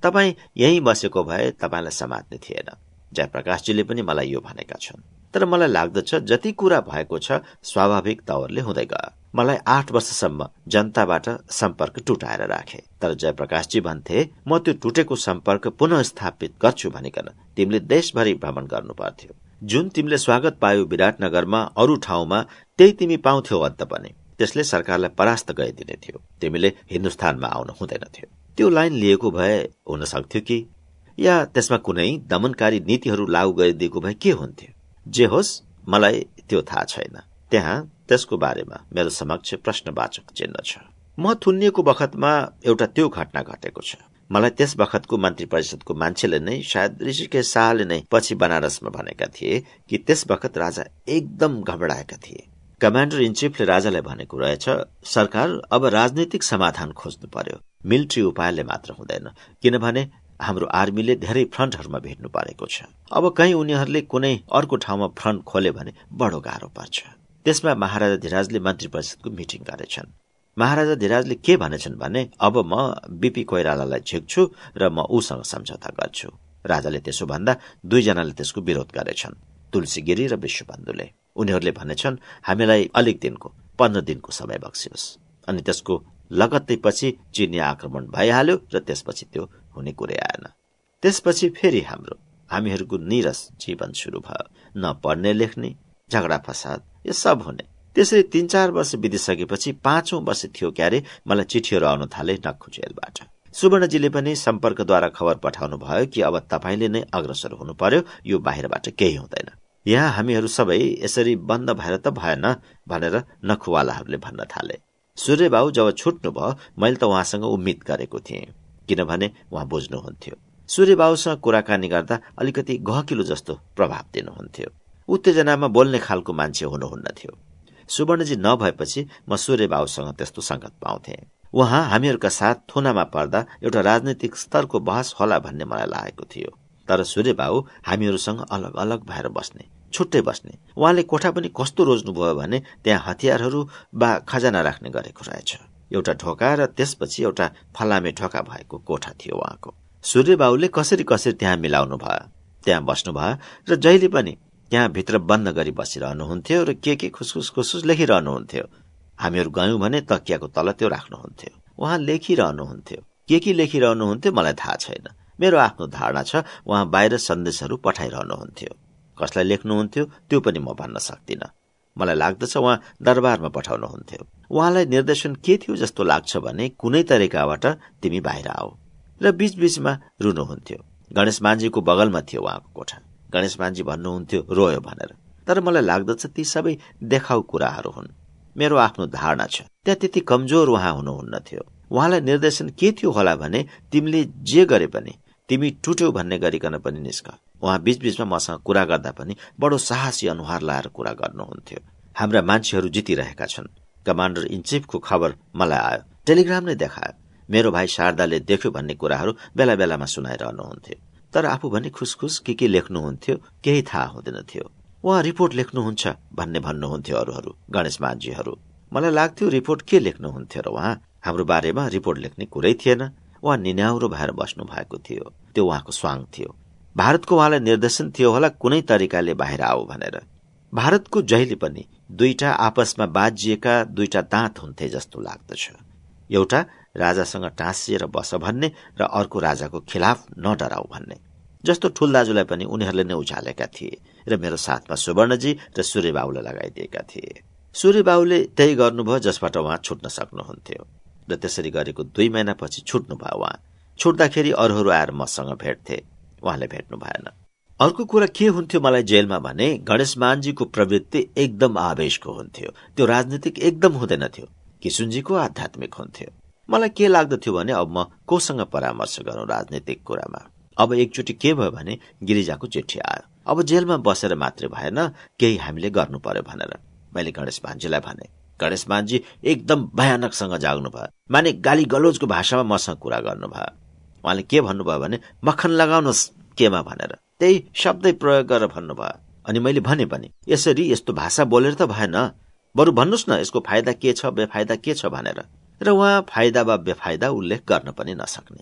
तपाईँ यहीँ बसेको भए तपाईँलाई समात्ने थिएन। जयप्रकाशजीले पनि मलाई यो भनेका छन्। तर मलाई लाग्दछ जति कुरा भएको छ स्वाभाविक तवरले हुँदै गयो। मलाई आठ वर्षसम्म जनताबाट सम्पर्क टुटाएर राखे। तर जयप्रकाशजी भन्थे म त्यो टुटेको सम्पर्क पुनः स्थापित गर्छु भनिकन तिमीले देशभरि भ्रमण गर्नु पर्थ्यो। जुन तिमीले स्वागत पायो विराटनगरमा, अरू ठाउँमा त्यही तिमी पाउँथ्यौ अन्त पनि। त्यसले सरकारलाई परास्त गरिदिने थियो। तिमीले हिन्दुस्तानमा आउनु हुँदैन थियो। त्यो लाइन लिएको भए हुन सक्थ्यो कि, या त्यसमा कुनै दमनकारी नीतिहरू लागू गरिदिएको भए के हुन्थ्यो? जे होस्, मलाई त्यो थाहा छैन। त्यहाँ त्यसको बारेमा मेरो समक्ष प्रश्नवाचक चिन्ह छ। म थुनिएको बखतमा एउटा त्यो घटना घटेको छ। मलाई त्यस बखतको मन्त्री परिषदको मान्छेले नै, सायद ऋषिकेश शाहले नै पछि बनारसमा भनेका थिए कि त्यस बखत राजा एकदम घबराएका थिए। कमान्डर इन चिफले राजालाई भनेको रहेछ, सरकार अब राजनीतिक समाधान खोज्नु पर्यो, मिलिट्री उपायले मात्र हुँदैन, किनभने हाम्रो आर्मीले धेरै फ्रन्टहरूमा भेट्नु परेको छ। अब कहीँ उनीहरूले कुनै अर्को ठाउँमा फ्रन्ट खोले भने बडो गाह्रो पर्छ। त्यसमा महाराजा धिराजले मन्त्री परिषदको मिटिङ गरेछन्। महाराजा धिराजले के भनेछन् भने, अब म बीपी कोइरालालाई झिक्छु र म उसँग सम्झौता गर्छु। राजाले त्यसो भन्दा दुईजनाले त्यसको विरोध गरेछन्, तुलसी गिरी र विश्वबन्धुले। उनीहरूले भनेछन्, हामीलाई अलिक दिनको पन्ध्र दिनको समय बक्सियोस्। अनि त्यसको लगत्तै पछि चिनिया आक्रमण भइहाल्यो र त्यसपछि त्यो हुने कुरै आएन। त्यसपछि फेरि हाम्रो हामीहरूको निरस जीवन सुरु भयो। न पढ्ने लेख्ने, झगडा फसाद, यो सब हुने। त्यसरी तीन चार वर्ष बितिसकेपछि पाँचौं वर्ष थियो क्यारे मलाई चिठीहरू आउन थाले नक्खु जेलबाट। सुवर्णजीले पनि सम्पर्कद्वारा खबर पठाउनु भयो कि अब तपाईँले नै अग्रसर हुनु पर्यो, यो बाहिरबाट केही हुँदैन। यहाँ हामीहरू सबै यसरी बन्द भएर त भएन भनेर नखुवालाहरूले भन्न थाले। सूर्यबाबु जब छुट्नु भयो, मैले त उहाँसँग उम्मिद गरेको थिएँ, किनभने उहाँ बुझ्नुहुन्थ्यो। सूर्यबाबुसँग कुराकानी गर्दा अलिकति गहकिलो जस्तो प्रभाव दिनुहुन्थ्यो। उत्तेजनामा बोल्ने खालको मान्छे हुनुहुन्न थियो। सुवर्णजी नभएपछि म सूर्यबाबुसँग त्यस्तो संगत पाउँथे। उहाँ हामीहरूका साथ थुनामा पर्दा एउटा राजनीतिक स्तरको बहस होला भन्ने मलाई लागेको थियो। तर सूर्यबाबु हामीहरूसँग अलग अलग भएर बस्ने, छुट्टै बस्ने। उहाँले कोठा पनि कस्तो रोज्नुभयो भने त्यहाँ हतियारहरू वा खजाना राख्ने गरेको रहेछ। एउटा ढोका र त्यसपछि एउटा फलामे ढोका भएको कोठा थियो उहाँको। सूर्यबाबुले कसरी कसरी त्यहाँ मिलाउनु भयो, त्यहाँ बस्नु भयो र जहिले पनि त्यहाँ भित्र बन्द गरी बसिरहनुहुन्थ्यो र के के खुसखुस खुसखुस लेखिरहनुहुन्थ्यो। हामीहरू गयौं भने तकियाको तल त्यो राख्नुहुन्थ्यो। उहाँ लेखिरहनुहुन्थ्यो। के के लेखिरहनुहुन्थ्यो मलाई थाहा छैन। मेरो आफ्नो धारणा छ उहाँ बाहिर सन्देशहरू पठाइरहनुहुन्थ्यो। कसलाई लेख्नुहुन्थ्यो त्यो पनि म भन्न सक्दिनँ। मलाई लाग्दछ उहाँ दरबारमा पठाउनुहुन्थ्यो। उहाँलाई निर्देशन के थियो जस्तो लाग्छ भने, कुनै तरिकाबाट तिमी बाहिर आऊ, र बीचबीचमा रुनुहुन्थ्यो। गणेश मानजीको बगलमा थियो उहाँको कोठा। गणेश मानजी भन्नुहुन्थ्यो रोयो भनेर। तर मलाई लाग्दछ ती सबै देखाउ कुराहरू हुन्। मेरो आफ्नो धारणा छ त्यहाँ त्यति कमजोर उहाँ हुनुहुन्न थियो। उहाँलाई निर्देशन के थियो होला भने, तिमीले जे गरे पनि तिमी टुट्यौ भन्ने गरिकन पनि निस्क। उहाँ बीचबीचमा मसँग कुरा गर्दा पनि बडो साहसी अनुहार लाएर कुरा गर्नुहुन्थ्यो। हाम्रा मान्छेहरू जितिरहेका छन्। कमान्डर इन चिफको खबर मलाई आयो, टेलिग्राम नै देखायो। मेरो भाइ शारदाले देख्यो भन्ने कुराहरू बेला बेलामा सुनाइरहनुहुन्थ्यो। तर आफू भने खुसखुस के के लेख्नुहुन्थ्यो केही थाहा हुँदैन थियो। उहाँ रिपोर्ट लेख्नुहुन्छ भन्ने भन्नुहुन्थ्यो अरूहरू, गणेश मानजीहरू। मलाई लाग्थ्यो रिपोर्ट के लेख्नुहुन्थ्यो र उहाँ हाम्रो बारेमा रिपोर्ट लेख्ने कुरै थिएन। उहाँ निन्याउरो भएर बस्नु भएको थियो। त्यो उहाँको स्वाङ थियो। भारतको उहाँलाई निर्देशन थियो होला कुनै तरिकाले बाहिर आऊ भनेर। भारतको जहिले पनि दुईटा आपसमा बाजिएका दुईटा दाँत हुन्थे जस्तो लाग्दछ। एउटा राजासँग टाँसिएर बस भन्ने र अर्को राजाको खिलाफ नडराउ भन्ने। जस्तो ठुल दाजुलाई पनि उनीहरूले नै उचालेका थिए र मेरो साथमा सुवर्णजी र सूर्यबाबुलाई लगाइदिएका थिए। सूर्यबाबुले त्यही गर्नुभयो जसबाट उहाँ छुट्न सक्नुहुन्थ्यो र त्यसरी गरेको दुई महिनापछि छुट्नु भयो। उहाँ छुट्दाखेरि अरूहरू आएर मसँग भेट्थे, उहाँले भेट्नु भएन। अर्को कुरा के हुन्थ्यो मलाई जेलमा भने, गणेश मानजीको प्रवृत्ति एकदम आवेशको हुन्थ्यो। त्यो राजनीतिक एकदम हुँदैनथ्यो, किशुनजीको आध्यात्मिक हुन्थ्यो। मलाई के लाग्दथ्यो भने अब म कोसँग परामर्श गरौं राजनीतिक कुरामा। अब एकचोटि के भयो भने गिरिजाको चिठी आयो। अब जेलमा बसेर मात्रै भएन, केही हामीले गर्नु पर्यो भनेर मैले गणेश मानजीलाई भने। गणेश मानजी एकदम भयानकसँग जाग्नु भयो। माने गाली गलोजको भाषामा मसँग कुरा गर्नुभयो। उहाँले के भन्नुभयो भने, मक्खन लगाउनुहोस् केमा भनेर त्यही शब्दै प्रयोग गरेर भन्नुभयो। अनि मैले भने पनि, यसरी यस्तो भाषा बोलेर त भएन, बरु भन्नुहोस् न यसको फाइदा के छ बेफाइदा के छ भनेर। र उहाँ फाइदा वा बेफाइदा उल्लेख गर्न पनि नसक्ने।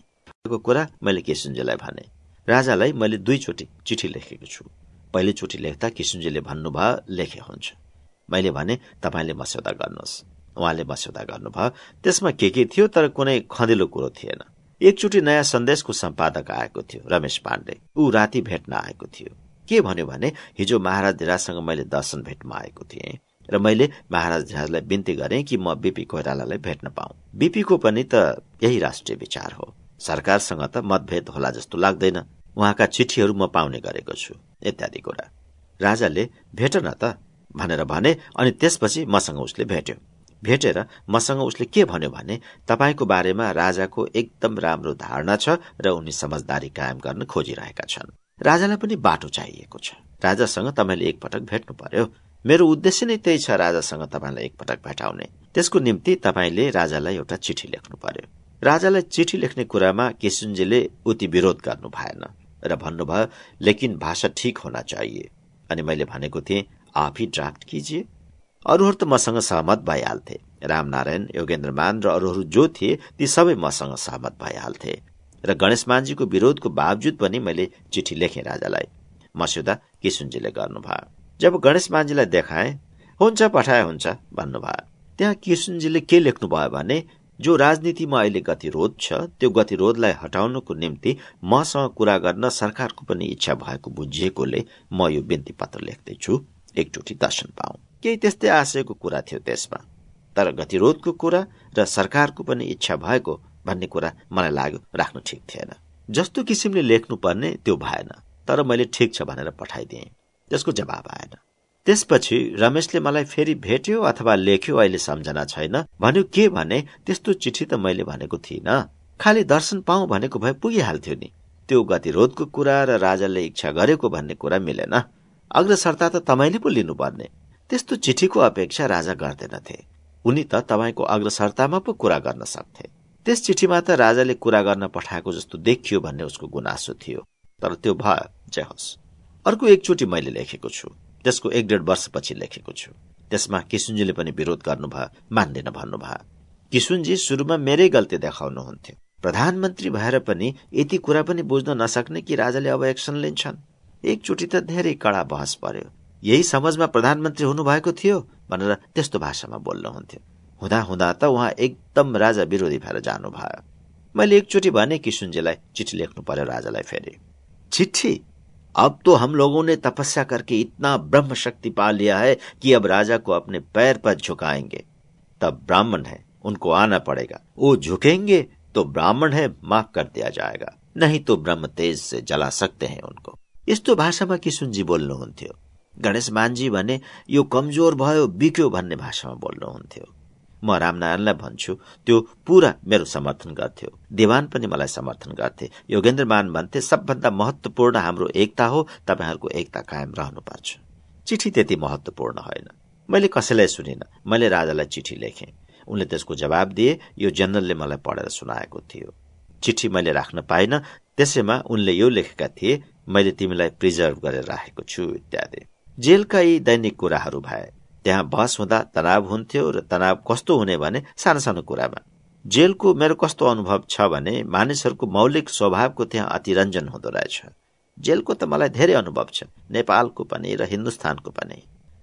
कुरा मैले किशुनजीलाई भने। राजालाई मैले दुईचोटि चिठी लेखेको छु। पहिलोचोटि लेख्दा किशुनजीले भन्नुभयो लेखे हुन्छ। मैले भने तपाईँले मस्यौदा गर्नुहोस्। उहाँले मस्यौदा गर्नुभयो। त्यसमा के के थियो तर कुनै खँदिलो कुरो थिएन। एकचोटि नयाँ सन्देशको सम्पादक आएको थियो, रमेश पाण्डे। ऊ राति भेट्न आएको थियो। के भन्यो भने हिजो महाराज धिराजसँग मैले दर्शन भेटमा आएको थिएँ र मैले महाराज धिराजलाई बिन्ती गरेँ कि म बीपी कोइरालालाई भेट्न पाऊँ। बीपीको पनि त यही राष्ट्रिय विचार हो। सरकारसँग त मतभेद होला जस्तो लाग्दैन। उहाँका चिठीहरू म पाउने गरेको छु इत्यादि कुरा। राजाले भेट न त भनेर भने अनि त्यसपछि मसँग उसले भेट्यो। भेटेर मसँग उसले के भन्यो भने तपाईको बारेमा राजाको एकदम राम्रो धारणा छ र उनी समझदारी कायम गर्न खोजिरहेका छन्। राजालाई पनि बाटो चाहिएको छ। राजासँग तपाईले एकपटक भेट्नु पर्यो। मेरो उद्देश्य नै त्यही छ, राजासँग तपाईलाई एकपटक भेटाउने। त्यसको निम्ति तपाईले राजालाई एउटा चिठी लेख्नु पर्यो। राजालाई चिठी लेख्ने कुरामा किशुनजीले उति विरोध गर्नु भएन र भन्नुभयो लेकिन भाषा ठीक होना चाहिए। अनि मैले भनेको थिएँ आप ही ड्राफ्ट कीजिए। अरूहरू त मसँग सहमत भइहाल्थे। रामनारायण, योगेन्द्रमान र अरूहरू जो थिए ती सबै मसँग सहमत भइहाल्थे र गणेशमानजीको विरोधको बावजुद पनि मैले चिठी लेखेँ राजालाई। मस्यौदा किशुनजीले गर्नुभयो। जब गणेशमानजीलाई देखाए हुन्छ पठाए हुन्छ भन्नुभयो। त्यहाँ किशुनजीले के लेख्नुभयो भने जो राजनीतिमा अहिले गतिरोध छ त्यो गतिरोधलाई हटाउनको निम्ति मसँग कुरा गर्न सरकारको पनि इच्छा भएको बुझिएकोले म यो बिन्ती पत्र लेख्दैछु, एकचोटि दर्शन पाऊँ। केही त्यस्तै आशयको कुरा थियो त्यसमा। तर गतिरोधको कुरा र सरकारको पनि इच्छा भएको भन्ने कुरा मलाई लाग्यो राख्नु ठिक थिएन। जस्तो किसिमले लेख्नु पर्ने त्यो भएन, तर मैले ठिक छ भनेर पठाइदिएँ। त्यसको जवाब आएन। त्यसपछि रमेशले मलाई फेरि भेट्यो अथवा लेख्यो अहिले सम्झना छैन। भन्यो के भने त्यस्तो चिठी त मैले भनेको थिइनँ, खालि दर्शन पाऊँ भनेको भए पुगिहाल्थ्यो नि। त्यो गतिरोधको कुरा र राजाले इच्छा गरेको भन्ने कुरा मिलेन। अग्रसरता त तपाईले पो लिनुपर्ने। त्यस्तो चिठीको अपेक्षा राजा गर्दैनथे। उनी त तपाईको अग्रसरतामा पो कुरा गर्न सक्थे। त्यस चिठीमा त राजाले कुरा गर्न पठाएको जस्तो देखियो भन्ने उसको गुनासो थियो। तर त्यो भयो, जय होस्। अर्को एकचोटि मैले लेखेको छु, त्यसको एक डेढ वर्षपछि लेखेको छु। त्यसमा किशुनजीले पनि विरोध गर्नुभयो, मान्दैन भन्नुभयो। किशुनजी सुरुमा मेरै गल्ती देखाउनुहुन्थ्यो। प्रधानमन्त्री भएर पनि यति कुरा पनि बुझ्न नसक्ने कि राजाले अब एक्सन लिन्छन्। एकचोटि त धेरै कडा बहस पर्यो। यही समझमा प्रधानमन्त्री हुनुभएको थियो भनेर त्यस्तो भाषामा बोल्नुहुन्थ्यो। हुँदा हुँदा त उहाँ एकदम राजा विरोधी भएर जानुभयो। मैले एकचोटि भने किशुनजीलाई चिठी लेख्नु पर्यो राजालाई फेरि। चिट्ठी? अब तो हम लोगों ने तपस्या करके इतना ब्रह्म शक्ति पा लिया है कि अब राजा को अपने पैर पर झुकाएंगे। तब ब्राह्मण है, उनको आना पड़ेगा। वो झुकेंगे तो ब्राह्मण है, माफ कर दिया जाएगा, नहीं तो ब्रह्म तेज से जला सकते हैं उनको। यस्तो भाषामा किशुनजी बोल्नुहुन्थ्यो। गणेशमानजी भने यो कमजोर भयो बिक्यो भन्ने भाषामा बोल्नुहुन्थ्यो। म रामनारायणलाई भन्छु त्यो पूरा मेरो समर्थन गर्थ्यो। देवान पनि मलाई समर्थन गर्थे। योगेन्द्रमान भन्थे सबभन्दा महत्वपूर्ण हाम्रो एकता हो, तपाईहरूको एकता कायम रहनुपर्छ। चिठी त्यति महत्वपूर्ण होइन। मैले कसैलाई सुनिन। मैले राजालाई चिठी लेखेँ। उनले त्यसको जवाब दिए। यो जनरलले मलाई पढेर सुनाएको थियो। चिठी मैले राख्न पाइन। त्यसैमा उनले यो लेखेका थिए मैले तिमीलाई प्रिजर्भ गरेर राखेको छु इत्यादि। जेलका यी दैनिक कुराहरू भए। त्यहाँ बहस हुँदा तनाव हुन्थ्यो र तनाव कस्तो हुने भने सानो सानो कुरामा। जेलको मेरो कस्तो अनुभव छ भने मानिसहरूको मौलिक स्वभावको त्यहाँ अतिरञ्जन हुँदो रहेछ। जेलको त मलाई धेरै अनुभव छ, नेपालको पनि र हिन्दुस्तानको पनि।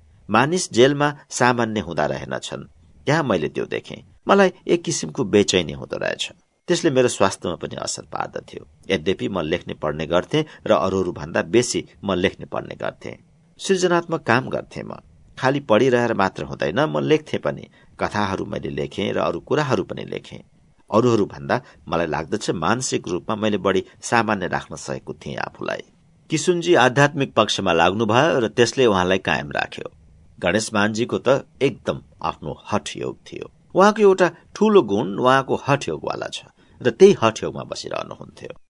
मानिस जेलमा सामान्य हुँदा रहेनछन्। त्यहाँ मैले त्यो देखेँ। मलाई एक किसिमको बेचैनी हुँदो रहेछ। त्यसले मेरो स्वास्थ्यमा पनि असर पार्दथ्यो। यद्यपि म लेख्ने पढ्ने गर्थेँ र अरूहरू भन्दा बेसी म लेख्ने पढ्ने गर्थेँ। सृजनात्मक काम गर्थेँ म। खाली पढिरहेर मात्र हुँदैन, म लेख्थे पनि। कथाहरू मैले लेखेँ र अरू कुराहरू पनि लेखेँ। अरूहरू भन्दा मलाई लाग्दछ मानसिक रूपमा मैले बढी सामान्य राख्न सकेको थिएँ आफूलाई। किशुनजी आध्यात्मिक पक्षमा लाग्नुभयो र त्यसले उहाँलाई कायम राख्यो। गणेशमानजीको त एकदम आफ्नो हठयोग थियो। उहाँको एउटा ठूलो गुण उहाँको हठयोगवाला छ र त्यही हठयोगमा बसिरहनुहुन्थ्यो।